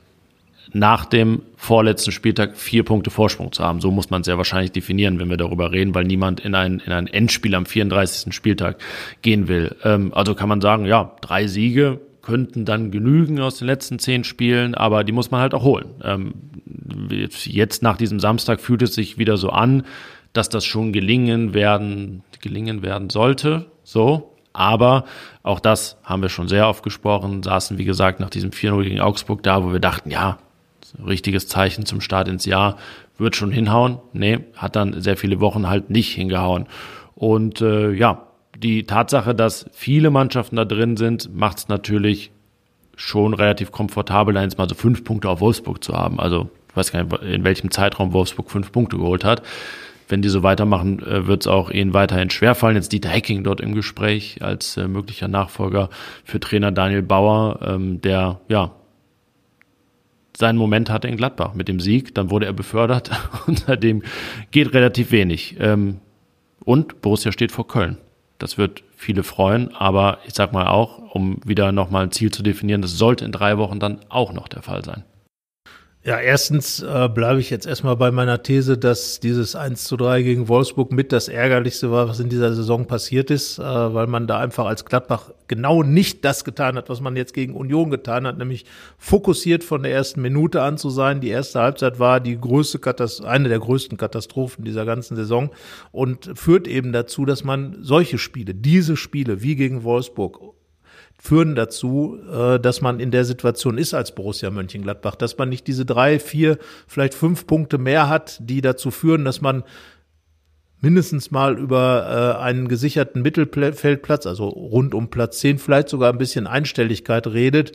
nach dem vorletzten Spieltag vier Punkte Vorsprung zu haben. So muss man es ja wahrscheinlich definieren, wenn wir darüber reden, weil niemand in ein, in ein Endspiel am vierunddreißigsten Spieltag gehen will. Ähm, also kann man sagen, ja, drei Siege könnten dann genügen aus den letzten zehn Spielen, aber die muss man halt auch holen. Ähm, jetzt nach diesem Samstag fühlt es sich wieder so an, dass das schon gelingen werden, gelingen werden sollte, so. Aber auch das haben wir schon sehr oft gesprochen, saßen, wie gesagt, nach diesem vier null gegen Augsburg da, wo wir dachten, ja, richtiges Zeichen zum Start ins Jahr, wird schon hinhauen. Nee, hat dann sehr viele Wochen halt nicht hingehauen. Und äh, ja, die Tatsache, dass viele Mannschaften da drin sind, macht es natürlich schon relativ komfortabel, da jetzt mal so fünf Punkte auf Wolfsburg zu haben. Also ich weiß gar nicht, in welchem Zeitraum Wolfsburg fünf Punkte geholt hat. Wenn die so weitermachen, wird es auch ihnen weiterhin schwerfallen. Jetzt Dieter Hecking dort im Gespräch als äh, möglicher Nachfolger für Trainer Daniel Bauer, ähm, der ja seinen Moment hatte in Gladbach mit dem Sieg. Dann wurde er befördert und seitdem geht relativ wenig. Ähm, und Borussia steht vor Köln. Das wird viele freuen, aber ich sag mal auch, um wieder nochmal ein Ziel zu definieren, das sollte in drei Wochen dann auch noch der Fall sein. Ja, erstens äh, bleibe ich jetzt erstmal bei meiner These, dass dieses eins zu drei gegen Wolfsburg mit das Ärgerlichste war, was in dieser Saison passiert ist, äh, weil man da einfach als Gladbach genau nicht das getan hat, was man jetzt gegen Union getan hat, nämlich fokussiert von der ersten Minute an zu sein. Die erste Halbzeit war die größte Katast- eine der größten Katastrophen dieser ganzen Saison und führt eben dazu, dass man solche Spiele, diese Spiele wie gegen Wolfsburg, führen dazu, dass man in der Situation ist als Borussia Mönchengladbach, dass man nicht diese drei, vier, vielleicht fünf Punkte mehr hat, die dazu führen, dass man mindestens mal über einen gesicherten Mittelfeldplatz, also rund um Platz zehn, vielleicht sogar ein bisschen Einstelligkeit redet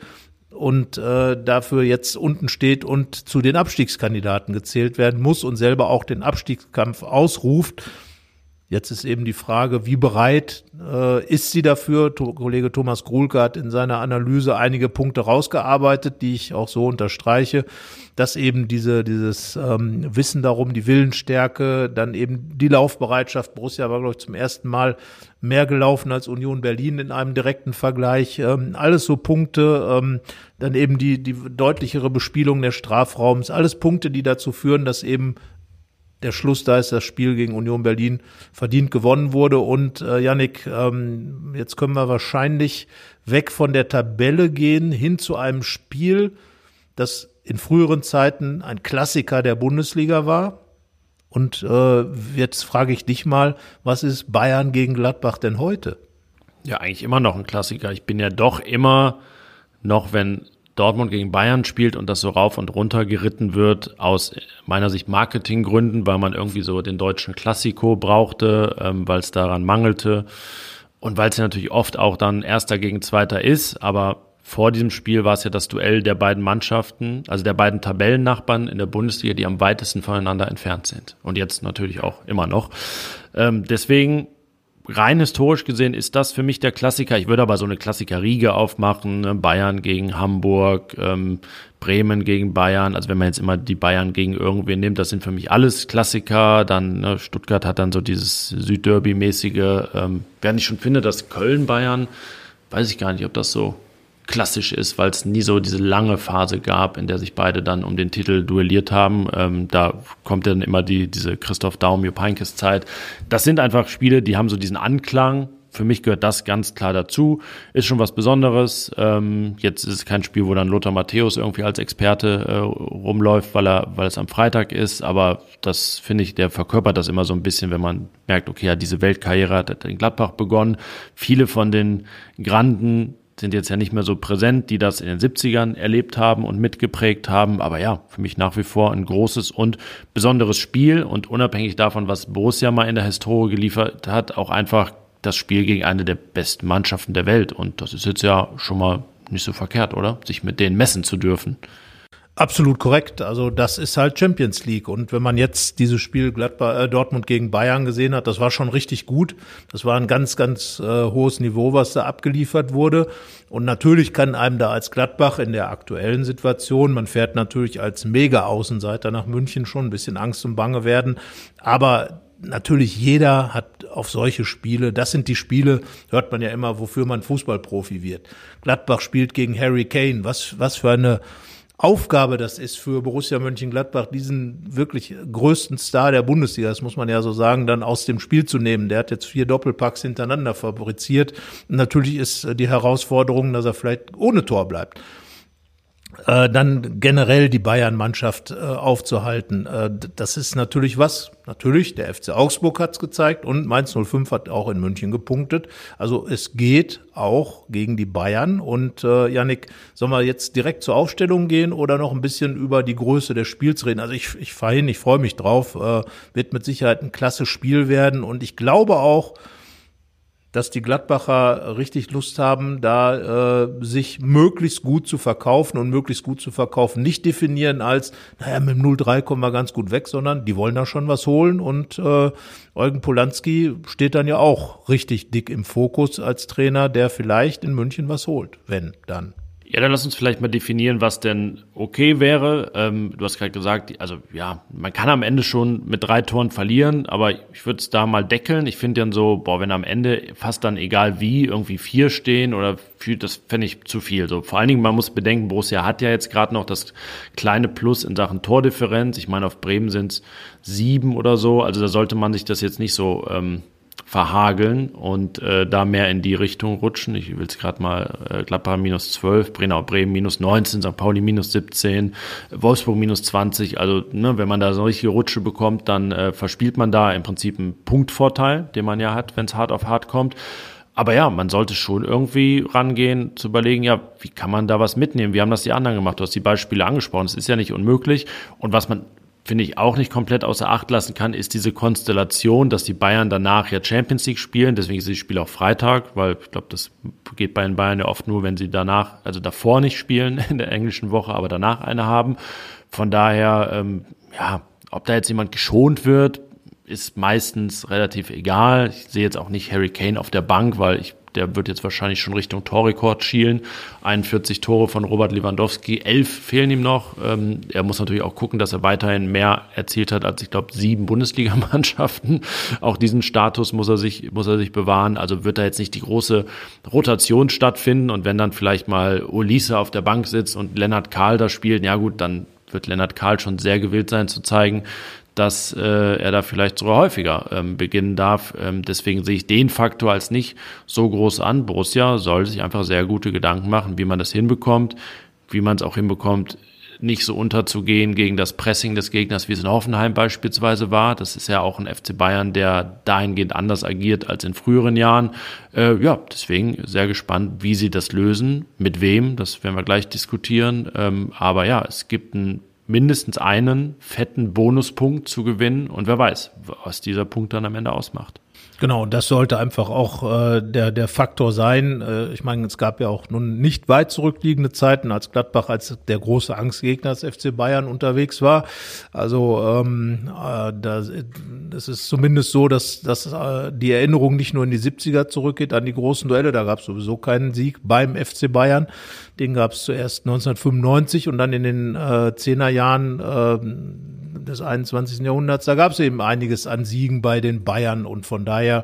und dafür jetzt unten steht und zu den Abstiegskandidaten gezählt werden muss und selber auch den Abstiegskampf ausruft. Jetzt ist eben die Frage, wie bereit äh, ist sie dafür? To- Kollege Thomas Gruhlke hat in seiner Analyse einige Punkte rausgearbeitet, die ich auch so unterstreiche, dass eben diese dieses ähm, Wissen darum, die Willensstärke, dann eben die Laufbereitschaft. Borussia war, glaube ich, zum ersten Mal mehr gelaufen als Union Berlin in einem direkten Vergleich. Ähm, alles so Punkte, ähm, dann eben die die deutlichere Bespielung des Strafraums, alles Punkte, die dazu führen, dass eben der Schluss da ist, das Spiel gegen Union Berlin verdient gewonnen wurde. Und äh, Yannick, ähm, jetzt können wir wahrscheinlich weg von der Tabelle gehen, hin zu einem Spiel, das in früheren Zeiten ein Klassiker der Bundesliga war. Und äh, jetzt frage ich dich mal, was ist Bayern gegen Gladbach denn heute? Ja, eigentlich immer noch ein Klassiker. Ich bin ja doch immer noch, wenn Dortmund gegen Bayern spielt und das so rauf und runter geritten wird, aus meiner Sicht Marketinggründen, weil man irgendwie so den deutschen Klassiko brauchte, ähm, weil es daran mangelte und weil es ja natürlich oft auch dann Erster gegen Zweiter ist, aber vor diesem Spiel war es ja das Duell der beiden Mannschaften, also der beiden Tabellennachbarn in der Bundesliga, die am weitesten voneinander entfernt sind und jetzt natürlich auch immer noch. Ähm, deswegen rein historisch gesehen ist das für mich der Klassiker. Ich würde aber so eine Klassiker-Riege aufmachen, ne? Bayern gegen Hamburg, ähm, Bremen gegen Bayern. Also wenn man jetzt immer die Bayern gegen irgendwen nimmt, das sind für mich alles Klassiker. Dann ne, Stuttgart hat dann so dieses Südderby-mäßige. Ähm, während ich schon finde, dass Köln-Bayern, weiß ich gar nicht, ob das so klassisch ist, weil es nie so diese lange Phase gab, in der sich beide dann um den Titel duelliert haben. Ähm, da kommt dann immer die diese Christoph Daum, Jupp Heynckes Zeit. Das sind einfach Spiele, die haben so diesen Anklang. Für mich gehört das ganz klar dazu. Ist schon was Besonderes. Ähm, jetzt ist es kein Spiel, wo dann Lothar Matthäus irgendwie als Experte äh, rumläuft, weil er, weil es am Freitag ist. Aber das finde ich, der verkörpert das immer so ein bisschen, wenn man merkt, okay, ja, diese Weltkarriere hat in Gladbach begonnen. Viele von den Granden sind jetzt ja nicht mehr so präsent, die das in den siebzigern erlebt haben und mitgeprägt haben. Aber ja, für mich nach wie vor ein großes und besonderes Spiel und unabhängig davon, was Borussia mal in der Historie geliefert hat, auch einfach das Spiel gegen eine der besten Mannschaften der Welt. Und das ist jetzt ja schon mal nicht so verkehrt, oder? Sich mit denen messen zu dürfen. Absolut korrekt. Also das ist halt Champions League. Und wenn man jetzt dieses Spiel Gladbach, äh, Dortmund gegen Bayern gesehen hat, das war schon richtig gut. Das war ein ganz, ganz äh, hohes Niveau, was da abgeliefert wurde. Und natürlich kann einem da als Gladbach in der aktuellen Situation, man fährt natürlich als Mega-Außenseiter nach München, schon ein bisschen Angst und Bange werden. Aber natürlich jeder hat auf solche Spiele, das sind die Spiele, hört man ja immer, wofür man Fußballprofi wird. Gladbach spielt gegen Harry Kane. Was, was für eine Aufgabe das ist für Borussia Mönchengladbach, diesen wirklich größten Star der Bundesliga, das muss man ja so sagen, dann aus dem Spiel zu nehmen. Der hat jetzt vier Doppelpacks hintereinander fabriziert. Natürlich ist die Herausforderung, dass er vielleicht ohne Tor bleibt. Äh, dann generell die Bayern-Mannschaft äh, aufzuhalten. Äh, das ist natürlich was. Natürlich, der F C Augsburg hat's gezeigt und Mainz null fünf hat auch in München gepunktet. Also es geht auch gegen die Bayern. Und äh, Yannick, sollen wir jetzt direkt zur Aufstellung gehen oder noch ein bisschen über die Größe des Spiels reden? Also ich, ich fahre hin, ich freue mich drauf. Äh, wird mit Sicherheit ein klasse Spiel werden. Und ich glaube auch, dass die Gladbacher richtig Lust haben, da äh, sich möglichst gut zu verkaufen und möglichst gut zu verkaufen. Nicht definieren als, naja, mit dem null drei kommen wir ganz gut weg, sondern die wollen da schon was holen. Und äh, Eugen Polanski steht dann ja auch richtig dick im Fokus als Trainer, der vielleicht in München was holt, wenn dann. Ja, dann lass uns vielleicht mal definieren, was denn okay wäre. Ähm, du hast gerade gesagt, also ja, man kann am Ende schon mit drei Toren verlieren, aber ich würde es da mal deckeln. Ich finde dann so, boah, wenn am Ende fast dann egal wie, irgendwie vier stehen oder vier, das fände ich zu viel. So, vor allen Dingen, man muss bedenken, Borussia hat ja jetzt gerade noch das kleine Plus in Sachen Tordifferenz. Ich meine, auf Bremen sind es sieben oder so, also da sollte man sich das jetzt nicht so ähm, verhageln und äh, da mehr in die Richtung rutschen. Ich will es gerade mal, äh, Gladbach minus zwölf, Bremen, Bremen minus neunzehn, Sankt Pauli minus siebzehn, Wolfsburg minus zwanzig. Also ne, wenn man da so eine richtige Rutsche bekommt, dann äh, verspielt man da im Prinzip einen Punktvorteil, den man ja hat, wenn es hart auf hart kommt. Aber ja, man sollte schon irgendwie rangehen, zu überlegen, ja, wie kann man da was mitnehmen? Wie haben das die anderen gemacht? Du hast die Beispiele angesprochen, es ist ja nicht unmöglich. Und was man finde ich, auch nicht komplett außer Acht lassen kann, ist diese Konstellation, dass die Bayern danach ja Champions League spielen. Deswegen ist das Spiel auch Freitag, weil ich glaube, das geht bei den Bayern ja oft nur, wenn sie danach, also davor nicht spielen in der englischen Woche, aber danach eine haben. Von daher, ähm, ja, ob da jetzt jemand geschont wird, ist meistens relativ egal. Ich sehe jetzt auch nicht Harry Kane auf der Bank, weil ich der wird jetzt wahrscheinlich schon Richtung Torrekord schielen. einundvierzig Tore von Robert Lewandowski, elf fehlen ihm noch. Ähm, er muss natürlich auch gucken, dass er weiterhin mehr erzielt hat als, ich glaube, sieben Bundesligamannschaften. Auch diesen Status muss er sich, muss er sich bewahren. Also wird da jetzt nicht die große Rotation stattfinden. Und wenn dann vielleicht mal Olise auf der Bank sitzt und Lennart Kahl da spielt, ja gut, dann wird Lennart Kahl schon sehr gewillt sein zu zeigen, dass äh, er da vielleicht sogar häufiger ähm, beginnen darf. Ähm, deswegen sehe ich den Faktor als nicht so groß an. Borussia soll sich einfach sehr gute Gedanken machen, wie man das hinbekommt, wie man es auch hinbekommt, nicht so unterzugehen gegen das Pressing des Gegners, wie es in Hoffenheim beispielsweise war. Das ist ja auch ein F C Bayern, der dahingehend anders agiert als in früheren Jahren. Äh, ja, deswegen sehr gespannt, wie sie das lösen, mit wem, das werden wir gleich diskutieren. Ähm, aber ja, es gibt ein mindestens einen fetten Bonuspunkt zu gewinnen und wer weiß, was dieser Punkt dann am Ende ausmacht. Genau, und das sollte einfach auch äh, der der Faktor sein. Äh, ich meine, es gab ja auch nun nicht weit zurückliegende Zeiten, als Gladbach als der große Angstgegner des F C Bayern unterwegs war. Also ähm, äh, das, das ist zumindest so, dass, dass äh, die Erinnerung nicht nur in die siebziger zurückgeht, an die großen Duelle. Da gab es sowieso keinen Sieg beim F C Bayern. Den gab es zuerst neunzehnhundertfünfundneunzig und dann in den äh, Zehnerjahren äh, des einundzwanzigsten Jahrhunderts, da gab es eben einiges an Siegen bei den Bayern und von daher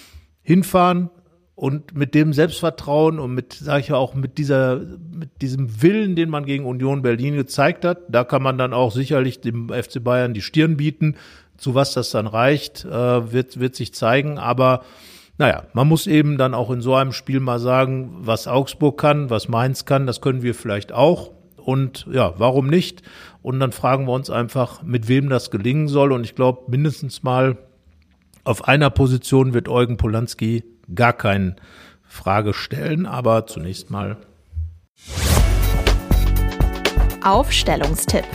hinfahren und mit dem Selbstvertrauen und mit, sage ich ja auch, mit dieser, mit diesem Willen, den man gegen Union Berlin gezeigt hat, da kann man dann auch sicherlich dem F C Bayern die Stirn bieten. Zu was das dann reicht, äh, wird, wird sich zeigen, aber naja, man muss eben dann auch in so einem Spiel mal sagen, was Augsburg kann, was Mainz kann, das können wir vielleicht auch. Und ja, warum nicht? Und dann fragen wir uns einfach, mit wem das gelingen soll. Und ich glaube, mindestens mal auf einer Position wird Eugen Polanski gar keine Frage stellen. Aber zunächst mal Aufstellungstipp.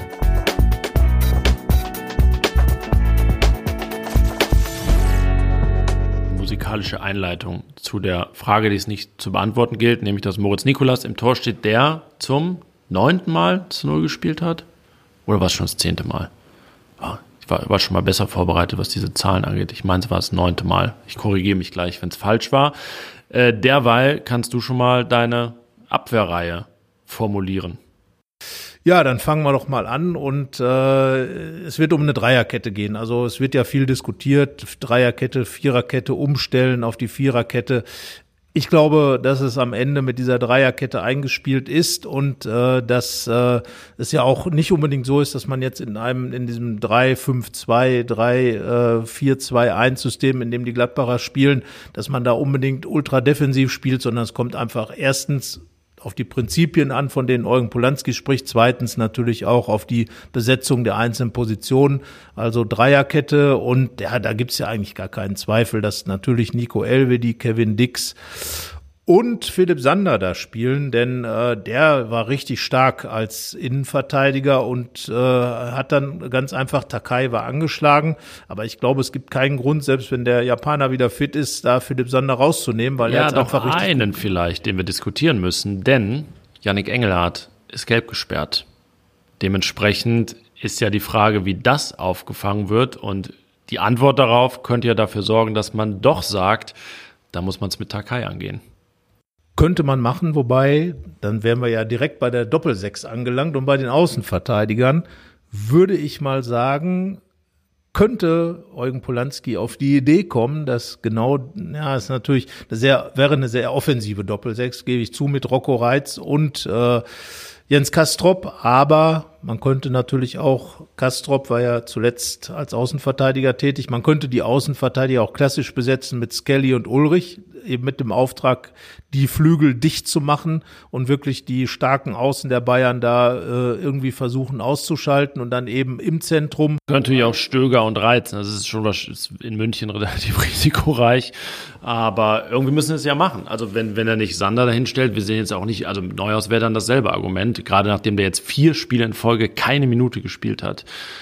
Musikalische Einleitung zu der Frage, die es nicht zu beantworten gilt, nämlich dass Moritz Nicolas im Tor steht, der zum neunten Mal zu Null gespielt hat? Oder war es schon das zehnte Mal? Ja, ich war, war schon mal besser vorbereitet, was diese Zahlen angeht. Ich meine, es war das neunte Mal. Ich korrigiere mich gleich, wenn es falsch war. Äh, derweil kannst du schon mal deine Abwehrreihe formulieren. Ja, dann fangen wir doch mal an und äh, es wird um eine Dreierkette gehen. Also es wird ja viel diskutiert, Dreierkette, Viererkette, umstellen auf die Viererkette. Ich glaube, dass es am Ende mit dieser Dreierkette eingespielt ist und äh, dass äh, es ja auch nicht unbedingt so ist, dass man jetzt in einem in diesem drei fünf zwei, drei vier zwei eins System, in dem die Gladbacher spielen, dass man da unbedingt ultra defensiv spielt, sondern es kommt einfach erstens auf die Prinzipien an, von denen Eugen Polanski spricht. Zweitens natürlich auch auf die Besetzung der einzelnen Positionen. Also Dreierkette und ja, da gibt's ja eigentlich gar keinen Zweifel, dass natürlich Nico Elvedi, Kevin Dix und Philipp Sander da spielen, denn äh, der war richtig stark als Innenverteidiger und äh, hat dann ganz einfach, Takai war angeschlagen, aber ich glaube, es gibt keinen Grund, selbst wenn der Japaner wieder fit ist, da Philipp Sander rauszunehmen, weil ja, er jetzt einfach richtig... Ja, doch einen vielleicht, den wir diskutieren müssen, denn Yannick Engelhardt ist gelb gesperrt. Dementsprechend ist ja die Frage, wie das aufgefangen wird und die Antwort darauf könnte ja dafür sorgen, dass man doch sagt, da muss man es mit Takai angehen. Könnte man machen, wobei, dann wären wir ja direkt bei der Doppelsechs angelangt und bei den Außenverteidigern würde ich mal sagen, könnte Eugen Polanski auf die Idee kommen, dass genau, ja, ist natürlich eine sehr, wäre eine sehr offensive Doppelsechs, gebe ich zu, mit Rocco Reitz und äh, Jens Kastrop, aber man könnte natürlich auch, Kastrop war ja zuletzt als Außenverteidiger tätig, man könnte die Außenverteidiger auch klassisch besetzen mit Skelly und Ulrich, eben mit dem Auftrag, die Flügel dicht zu machen und wirklich die starken Außen der Bayern da äh, irgendwie versuchen auszuschalten und dann eben im Zentrum. Könnte ja auch Stöger und Reitz, das ist schon was ist in München relativ risikoreich, aber irgendwie müssen wir es ja machen. Also wenn wenn er nicht Sander dahin stellt, wir sehen jetzt auch nicht, also Neuhaus wäre dann dasselbe Argument, gerade nachdem der jetzt vier Spiele in Folge keine Minute gespielt hat.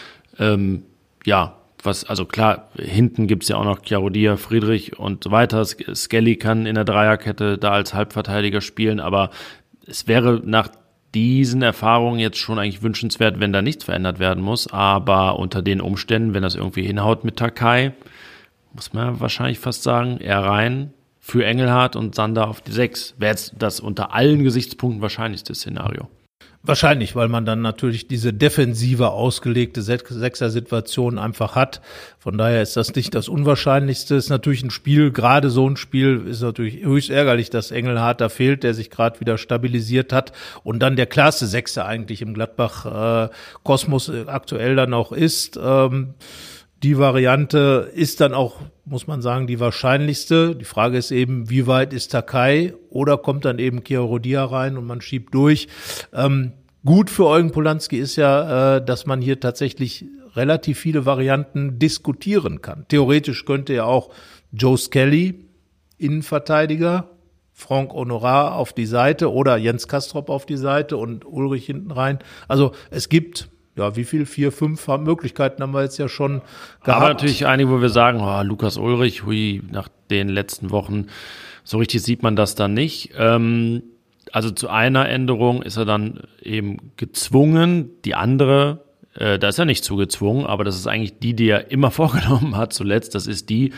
Ähm, ja, was, also klar, hinten gibt's ja auch noch Chiarodia, Friedrich und so weiter. Skelly kann in der Dreierkette da als Halbverteidiger spielen, aber es wäre nach diesen Erfahrungen jetzt schon eigentlich wünschenswert, wenn da nichts verändert werden muss. Aber unter den Umständen, wenn das irgendwie hinhaut mit Takai, muss man wahrscheinlich fast sagen, eher rein für Engelhardt und Sander auf die Sechs. Wäre jetzt das unter allen Gesichtspunkten wahrscheinlichste Szenario. Wahrscheinlich, weil man dann natürlich diese defensive ausgelegte Sechser-Situation einfach hat. Von daher ist das nicht das Unwahrscheinlichste. Ist natürlich ein Spiel, gerade so ein Spiel ist natürlich höchst ärgerlich, dass Engelhardt da fehlt, der sich gerade wieder stabilisiert hat und dann der klarste Sechser eigentlich im Gladbach-Kosmos äh, aktuell dann auch ist. Ähm, Die Variante ist dann auch, muss man sagen, die wahrscheinlichste. Die Frage ist eben, wie weit ist Takai oder kommt dann eben Chiarodia rein und man schiebt durch. Ähm, gut für Eugen Polanski ist ja, äh, dass man hier tatsächlich relativ viele Varianten diskutieren kann. Theoretisch könnte ja auch Joe Skelly, Innenverteidiger, Franck Honorat auf die Seite oder Jens Kastrop auf die Seite und Ulrich hinten rein. Also es gibt... Ja, wie viel? Vier, fünf Möglichkeiten haben wir jetzt ja schon gehabt. Aber natürlich einige, wo wir sagen, oh, Lukas Ulrich, hui, nach den letzten Wochen, so richtig sieht man das dann nicht. Ähm, also zu einer Änderung ist er dann eben gezwungen, die andere, äh, da ist er nicht zugezwungen, aber das ist eigentlich die, die er immer vorgenommen hat zuletzt, das ist die,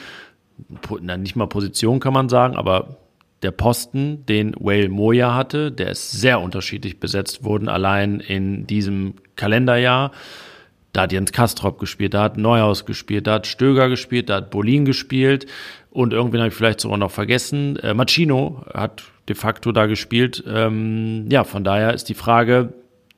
na, nicht mal Position kann man sagen, aber der Posten, den Wale Moya hatte, der ist sehr unterschiedlich besetzt worden, allein in diesem Kalenderjahr. Da hat Jens Kastrop gespielt, da hat Neuhaus gespielt, da hat Stöger gespielt, da hat Bolin gespielt und irgendwen habe ich vielleicht sogar noch vergessen. Äh, Machino hat de facto da gespielt. Ähm, ja, von daher ist die Frage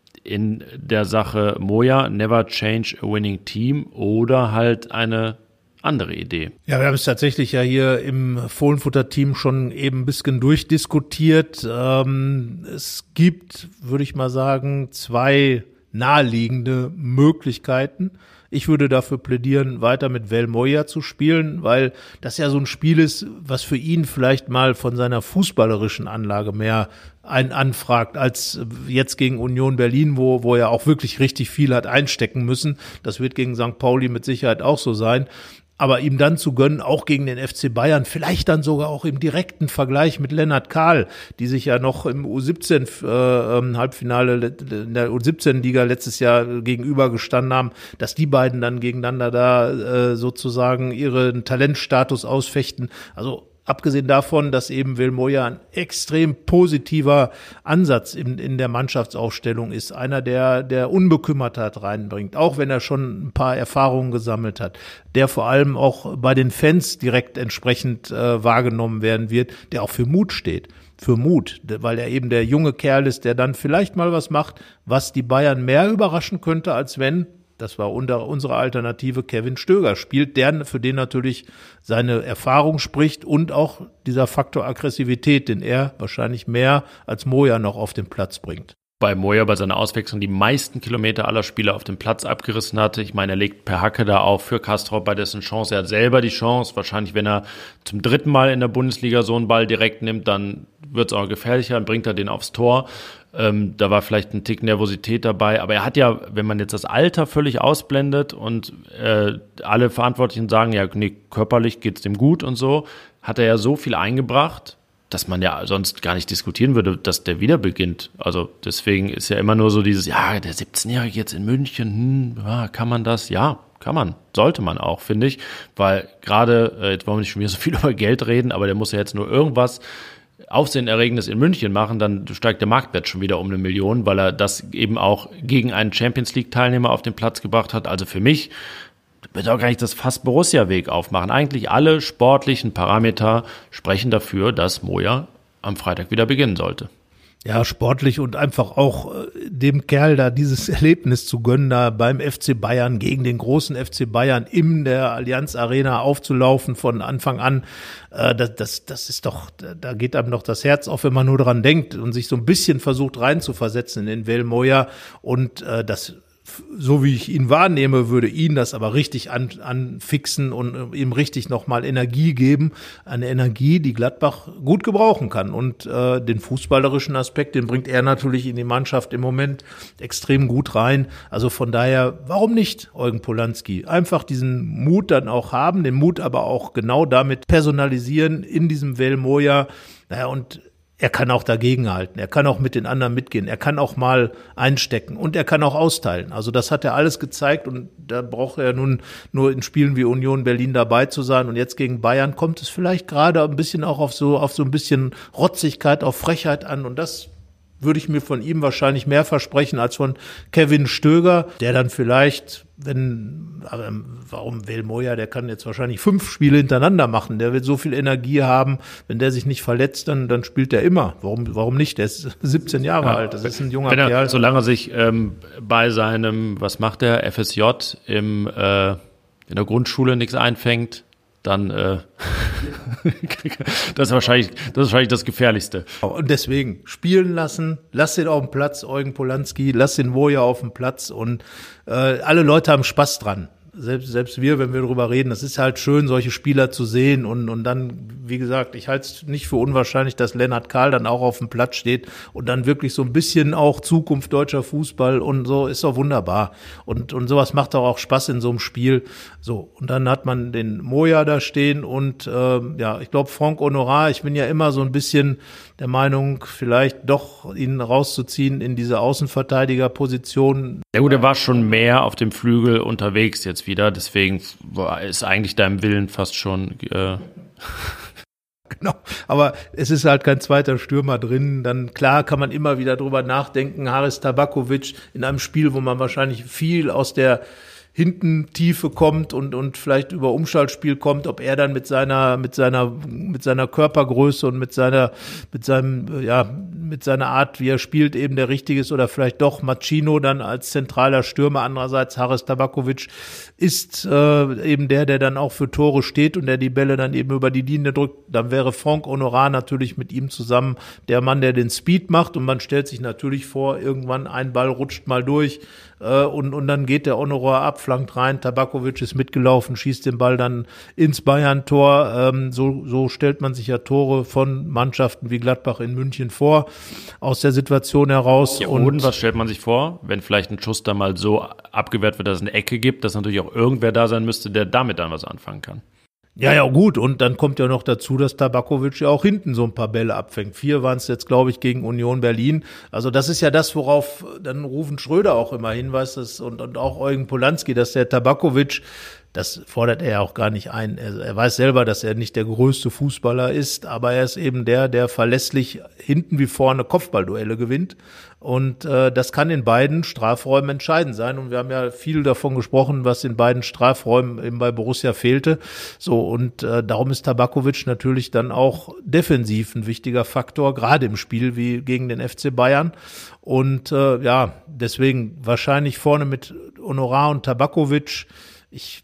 in der Sache Moya, never change a winning team oder halt eine andere Idee. Ja, wir haben es tatsächlich ja hier im Fohlenfutter-Team schon eben ein bisschen durchdiskutiert. Ähm, es gibt, würde ich mal sagen, zwei naheliegende Möglichkeiten. Ich würde dafür plädieren, weiter mit Wale Moya zu spielen, weil das ja so ein Spiel ist, was für ihn vielleicht mal von seiner fußballerischen Anlage mehr einen anfragt, als jetzt gegen Union Berlin, wo, wo er auch wirklich richtig viel hat einstecken müssen. Das wird gegen Sankt Pauli mit Sicherheit auch so sein. Aber ihm dann zu gönnen, auch gegen den F C Bayern, vielleicht dann sogar auch im direkten Vergleich mit Lennart Kahl, die sich ja noch im U siebzehn äh, Halbfinale in der U siebzehn Liga letztes Jahr gegenüber gestanden haben, dass die beiden dann gegeneinander da äh, sozusagen ihren Talentstatus ausfechten. Also abgesehen davon, dass eben Wale Moya ein extrem positiver Ansatz in, in der Mannschaftsaufstellung ist. Einer, der, der Unbekümmertheit reinbringt, auch wenn er schon ein paar Erfahrungen gesammelt hat. Der vor allem auch bei den Fans direkt entsprechend äh, wahrgenommen werden wird, der auch für Mut steht. Für Mut, weil er eben der junge Kerl ist, der dann vielleicht mal was macht, was die Bayern mehr überraschen könnte, als wenn, das war unter unsere Alternative, Kevin Stöger spielt, der für den natürlich seine Erfahrung spricht und auch dieser Faktor Aggressivität, den er wahrscheinlich mehr als Moya noch auf den Platz bringt. Bei Moya bei seiner Auswechslung die meisten Kilometer aller Spieler auf dem Platz abgerissen hatte. Ich meine, er legt per Hacke da auf für Kastrop bei dessen Chance. Er hat selber die Chance. Wahrscheinlich, wenn er zum dritten Mal in der Bundesliga so einen Ball direkt nimmt, dann wird es auch gefährlicher, dann bringt er den aufs Tor. Ähm, da war vielleicht ein Tick Nervosität dabei. Aber er hat ja, wenn man jetzt das Alter völlig ausblendet und äh, alle Verantwortlichen sagen, ja, nee, körperlich geht's dem gut und so, hat er ja so viel eingebracht, dass man ja sonst gar nicht diskutieren würde, dass der wieder beginnt. Also deswegen ist ja immer nur so dieses, ja, der siebzehnjährige jetzt in München, hm, ja, kann man das? Ja, kann man. Sollte man auch, finde ich. Weil gerade, äh, jetzt wollen wir nicht schon wieder so viel über Geld reden, aber der muss ja jetzt nur irgendwas Aufsehenerregendes in München machen, dann steigt der Marktwert schon wieder um eine Million, weil er das eben auch gegen einen Champions-League-Teilnehmer auf den Platz gebracht hat. Also für mich wird auch gar nicht das fast Borussia-Weg aufmachen. Eigentlich alle sportlichen Parameter sprechen dafür, dass Moya am Freitag wieder beginnen sollte. Ja, sportlich und einfach auch äh, dem Kerl da dieses Erlebnis zu gönnen, da beim F C Bayern gegen den großen F C Bayern in der Allianz Arena aufzulaufen von Anfang an. Äh, das, das, das ist doch, da geht einem doch das Herz auf, wenn man nur dran denkt und sich so ein bisschen versucht reinzuversetzen in den Will Moya. Und äh, das, so wie ich ihn wahrnehme, würde ihn das aber richtig an, anfixen und ihm richtig nochmal Energie geben. Eine Energie, die Gladbach gut gebrauchen kann. Und äh, den fußballerischen Aspekt, den bringt er natürlich in die Mannschaft im Moment extrem gut rein. Also von daher, warum nicht Eugen Polanski? Einfach diesen Mut dann auch haben, den Mut aber auch genau damit personalisieren in diesem Will Moya. Naja, und er kann auch dagegenhalten, er kann auch mit den anderen mitgehen, er kann auch mal einstecken und er kann auch austeilen. Also das hat er alles gezeigt und da braucht er nun nur in Spielen wie Union Berlin dabei zu sein. Und jetzt gegen Bayern kommt es vielleicht gerade ein bisschen auch auf so, auf so ein bisschen Rotzigkeit, auf Frechheit an und das würde ich mir von ihm wahrscheinlich mehr versprechen als von Kevin Stöger, der dann vielleicht, wenn, aber warum Will Moya, der kann jetzt wahrscheinlich fünf Spiele hintereinander machen, der wird so viel Energie haben, wenn der sich nicht verletzt, dann, dann spielt er immer. Warum, warum nicht? Der ist siebzehn Jahre ja, alt, das ist ein junger wenn er, Kerl. Solange er sich ähm, bei seinem, was macht er, F S J im, äh, in der Grundschule nichts einfängt, dann äh, das ist wahrscheinlich das ist wahrscheinlich das Gefährlichste. Und deswegen spielen lassen, lass ihn auf dem Platz, Eugen Polanski, lass den Moya auf dem Platz und äh, alle Leute haben Spaß dran. Selbst, selbst wir, wenn wir darüber reden, das ist halt schön, solche Spieler zu sehen und, und dann, wie gesagt, ich halte es nicht für unwahrscheinlich, dass Lennart Kahl dann auch auf dem Platz steht und dann wirklich so ein bisschen auch Zukunft deutscher Fußball und so, ist doch wunderbar. Und, und sowas macht doch auch Spaß in so einem Spiel. So, und dann hat man den Moya da stehen und, äh, ja, ich glaube, Franck Honorat, ich bin ja immer so ein bisschen der Meinung, vielleicht doch ihn rauszuziehen in diese Außenverteidigerposition. Ja gut, er war schon mehr auf dem Flügel unterwegs jetzt wieder, deswegen ist eigentlich deinem Willen fast schon äh Genau, aber es ist halt kein zweiter Stürmer drin. Dann klar kann man immer wieder drüber nachdenken, Haris Tabakovic in einem Spiel, wo man wahrscheinlich viel aus der hinten Tiefe kommt und und vielleicht über Umschaltspiel kommt, ob er dann mit seiner mit seiner mit seiner Körpergröße und mit seiner mit seinem ja mit seiner Art, wie er spielt, eben der richtige ist oder vielleicht doch Machino dann als zentraler Stürmer. Andererseits Haris Tabakovic ist äh, eben der, der dann auch für Tore steht und der die Bälle dann eben über die Linie drückt. Dann wäre Franck Honorat natürlich mit ihm zusammen der Mann, der den Speed macht und man stellt sich natürlich vor, irgendwann ein Ball rutscht mal durch äh, und und dann geht der Honorat ab, flankt rein, Tabakovic ist mitgelaufen, schießt den Ball dann ins Bayern-Tor. Ähm, so, so stellt man sich ja Tore von Mannschaften wie Gladbach in München vor, aus der Situation heraus. Ja, und, und was stellt man sich vor, wenn vielleicht ein Schuss da mal so abgewehrt wird, dass es eine Ecke gibt, dass natürlich auch irgendwer da sein müsste, der damit dann was anfangen kann. Ja, ja, gut. Und dann kommt ja noch dazu, dass Tabakovic ja auch hinten so ein paar Bälle abfängt. Vier waren es jetzt, glaube ich, gegen Union Berlin. Also das ist ja das, worauf dann Ruven Schröder auch immer hinweist dass, und, und auch Eugen Polanski, dass der Tabakovic, das fordert er ja auch gar nicht ein. Er, er weiß selber, dass er nicht der größte Fußballer ist, aber er ist eben der, der verlässlich hinten wie vorne Kopfballduelle gewinnt. Und äh, das kann in beiden Strafräumen entscheidend sein. Und wir haben ja viel davon gesprochen, was in beiden Strafräumen eben bei Borussia fehlte. So, und äh, darum ist Tabakovic natürlich dann auch defensiv ein wichtiger Faktor, gerade im Spiel wie gegen den F C Bayern. Und äh, ja, deswegen wahrscheinlich vorne mit Honorat und Tabakovic. Ich,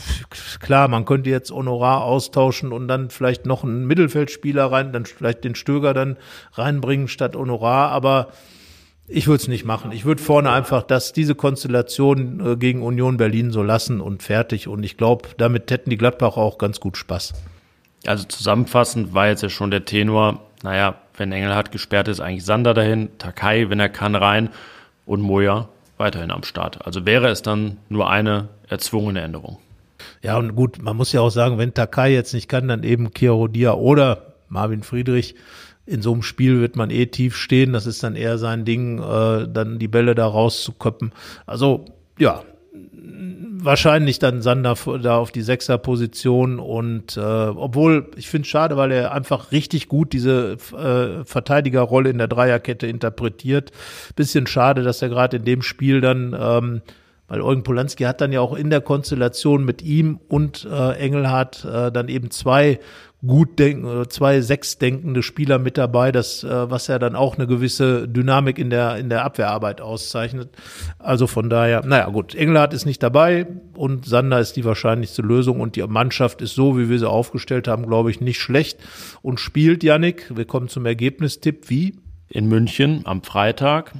klar, man könnte jetzt Honorat austauschen und dann vielleicht noch einen Mittelfeldspieler rein, dann vielleicht den Stöger dann reinbringen statt Honorat, aber ich würde es nicht machen. Ich würde vorne einfach das, diese Konstellation äh, gegen Union Berlin so lassen und fertig. Und ich glaube, damit hätten die Gladbacher auch ganz gut Spaß. Also zusammenfassend war jetzt ja schon der Tenor, naja, wenn Engelhardt gesperrt ist, eigentlich Sander dahin, Takai, wenn er kann, rein und Moya weiterhin am Start. Also wäre es dann nur eine erzwungene Änderung. Ja, und gut, man muss ja auch sagen, wenn Takai jetzt nicht kann, dann eben Chiarodia oder Marvin Friedrich. In so einem Spiel wird man eh tief stehen. Das ist dann eher sein Ding, äh, dann die Bälle da rauszuköppen. Also, ja, wahrscheinlich dann Sander da auf die Sechser-Position und äh, obwohl, ich finde es schade, weil er einfach richtig gut diese äh, Verteidigerrolle in der Dreierkette interpretiert. Bisschen schade, dass er gerade in dem Spiel dann, ähm, weil Eugen Polanski hat dann ja auch in der Konstellation mit ihm und äh, Engelhardt äh, dann eben zwei gut denken, zwei sechs denkende Spieler mit dabei, das, was ja dann auch eine gewisse Dynamik in der, in der Abwehrarbeit auszeichnet. Also von daher, naja gut, Engelhardt ist nicht dabei und Sander ist die wahrscheinlichste Lösung und die Mannschaft ist so, wie wir sie aufgestellt haben, glaube ich, nicht schlecht und spielt, Yannick, wir kommen zum Ergebnistipp, wie? In München am Freitag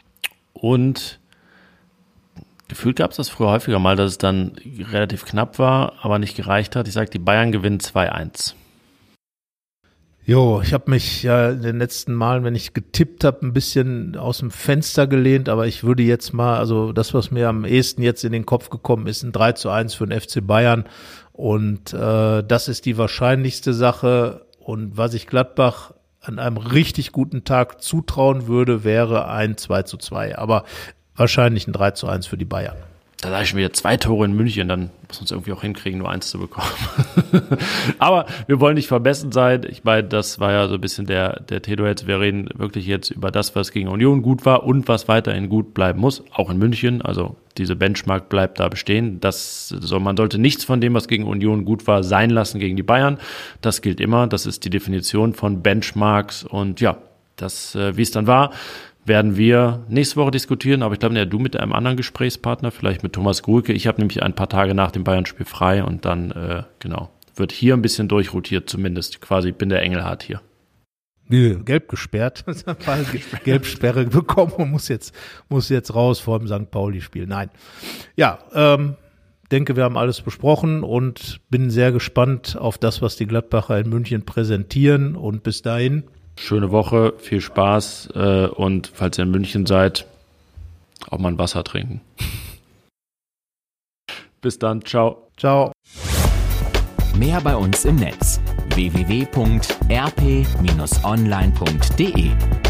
und gefühlt gab es das früher häufiger mal, dass es dann relativ knapp war, aber nicht gereicht hat. Ich sage, die Bayern gewinnen zwei eins. Jo, ich habe mich ja in den letzten Malen, wenn ich getippt habe, ein bisschen aus dem Fenster gelehnt, aber ich würde jetzt mal, also das, was mir am ehesten jetzt in den Kopf gekommen ist, ein drei zu eins für den F C Bayern und äh, das ist die wahrscheinlichste Sache und was ich Gladbach an einem richtig guten Tag zutrauen würde, wäre ein zwei zu zwei, aber wahrscheinlich ein drei zu eins für die Bayern. Da sage ich schon wieder zwei Tore in München, dann muss man es irgendwie auch hinkriegen, nur eins zu bekommen. Aber wir wollen nicht vermessen sein. Ich meine, das war ja so ein bisschen der, der Tedo jetzt. Wir reden wirklich jetzt über das, was gegen Union gut war und was weiterhin gut bleiben muss, auch in München. Also diese Benchmark bleibt da bestehen. Das soll, man sollte nichts von dem, was gegen Union gut war, sein lassen gegen die Bayern. Das gilt immer. Das ist die Definition von Benchmarks und ja, das, äh, wie es dann war, werden wir nächste Woche diskutieren, aber ich glaube, ja, du mit einem anderen Gesprächspartner, vielleicht mit Thomas Gruhlke. Ich habe nämlich ein paar Tage nach dem Bayern-Spiel frei und dann, äh, genau, wird hier ein bisschen durchrotiert zumindest. Quasi bin der Engelhardt hier. Gelb gesperrt, Gelbsperre bekommen und muss jetzt, muss jetzt raus vor dem Sankt Pauli-Spiel. Nein. Ja, ähm, denke, wir haben alles besprochen und bin sehr gespannt auf das, was die Gladbacher in München präsentieren und bis dahin schöne Woche, viel Spaß äh, und falls ihr in München seid, auch mal ein Wasser trinken. Bis dann, ciao. Ciao. Mehr bei uns im Netz w w w punkt r p Bindestrich online punkt d e